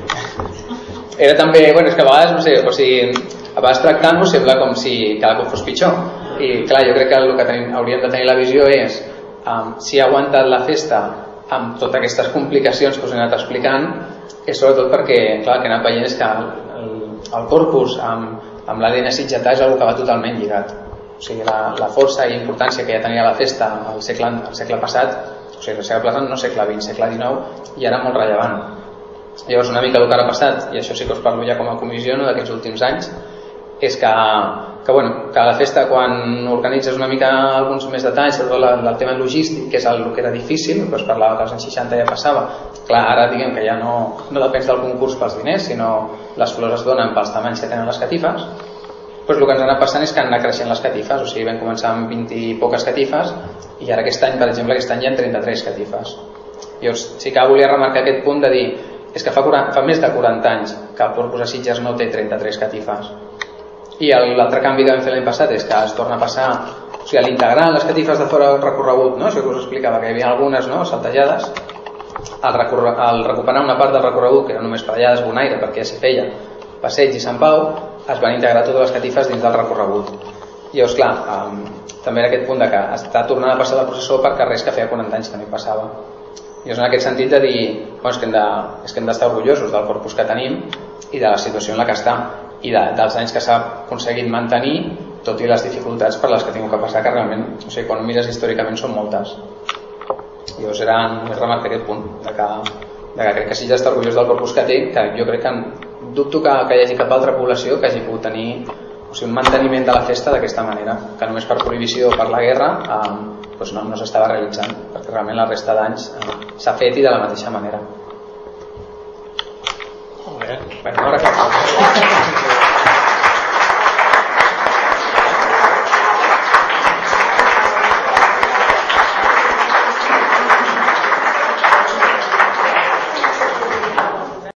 Era també, bueno, és que a vegades, no sé, o sigui, a vegades tractant-ho sembla com si cada cop fos pitjor. I clar, jo crec que el que tenim, hauríem de tenir la visió és um, si ha aguantat la festa amb totes aquestes complicacions que us he anat explicant, és sobretot perquè, clar, el que he anat veient és que el, el, el corpus amb, amb l'A D N sitgetà és una que va totalment lligat. O sigui, la, la força i importància que ja tenia la festa al segle, al segle passat, o sigui, el segle passat no segle vint, segle dinou, i era molt rellevant. Llavors, una mica el que ara ha passat, i això sí que us parlo ja com a comissió, no, d'aquests últims anys, és que, que, bueno, que la festa, quan organitzes una mica alguns més detalls, sobretot el tema logístic, que és el que era difícil, que us parlava que als anys seixanta ja passava, clar, ara diguem que ja no, no depèn del concurs pels diners, sinó les flors es donen pels tamanys que tenen les catifes. Pues el que ens ha anat passant és que han anat creixent les catifes, o sigui, vam començar amb vint i poques catifes i ara aquest any, per exemple, aquest any hi ha trenta-tres catifes. Llavors sí que volia remarcar aquest punt de dir, és que fa, quaranta, fa més de quaranta anys que el Corpus a Sitges no té trenta-tres catifes. I l'altre canvi que vam fer l'any passat és que es torna a passar, o sigui, a l'integrar les catifes de fora del recorregut, no? Això que us explicava, que hi havia algunes, no?, saltejades, al, recorre, al recuperar una part del recorregut, que era només Parellades, Bonaire, perquè ja s'hi feia Passeig i Sant Pau, es van integrar totes les catifes dins del recorregut. Llavors, clar, um, també en aquest punt de que està tornant a passar la processó per carrers que feia quaranta anys que no hi passava. I és en aquest sentit de dir, bueno, és que hem de, és que hem d'estar orgullosos del corpus que tenim i de la situació en la que està, i de, dels anys que s'ha aconseguit mantenir, tot i les dificultats per les que tinc que passar, que realment, o sigui, quan mires històricament són moltes. Llavors era només remarcar aquest punt, de que, de que crec que sí ja està orgullós del corpus que té, que jo crec que dubto que, que hi hagi cap altra població que hagi pogut tenir, o sigui, un manteniment de la festa d'aquesta manera, que només per prohibició o per la guerra eh, doncs no, no s'estava realitzant, perquè realment la resta d'anys eh, s'ha fet i de la mateixa manera. Eh? Bueno, no reflexo.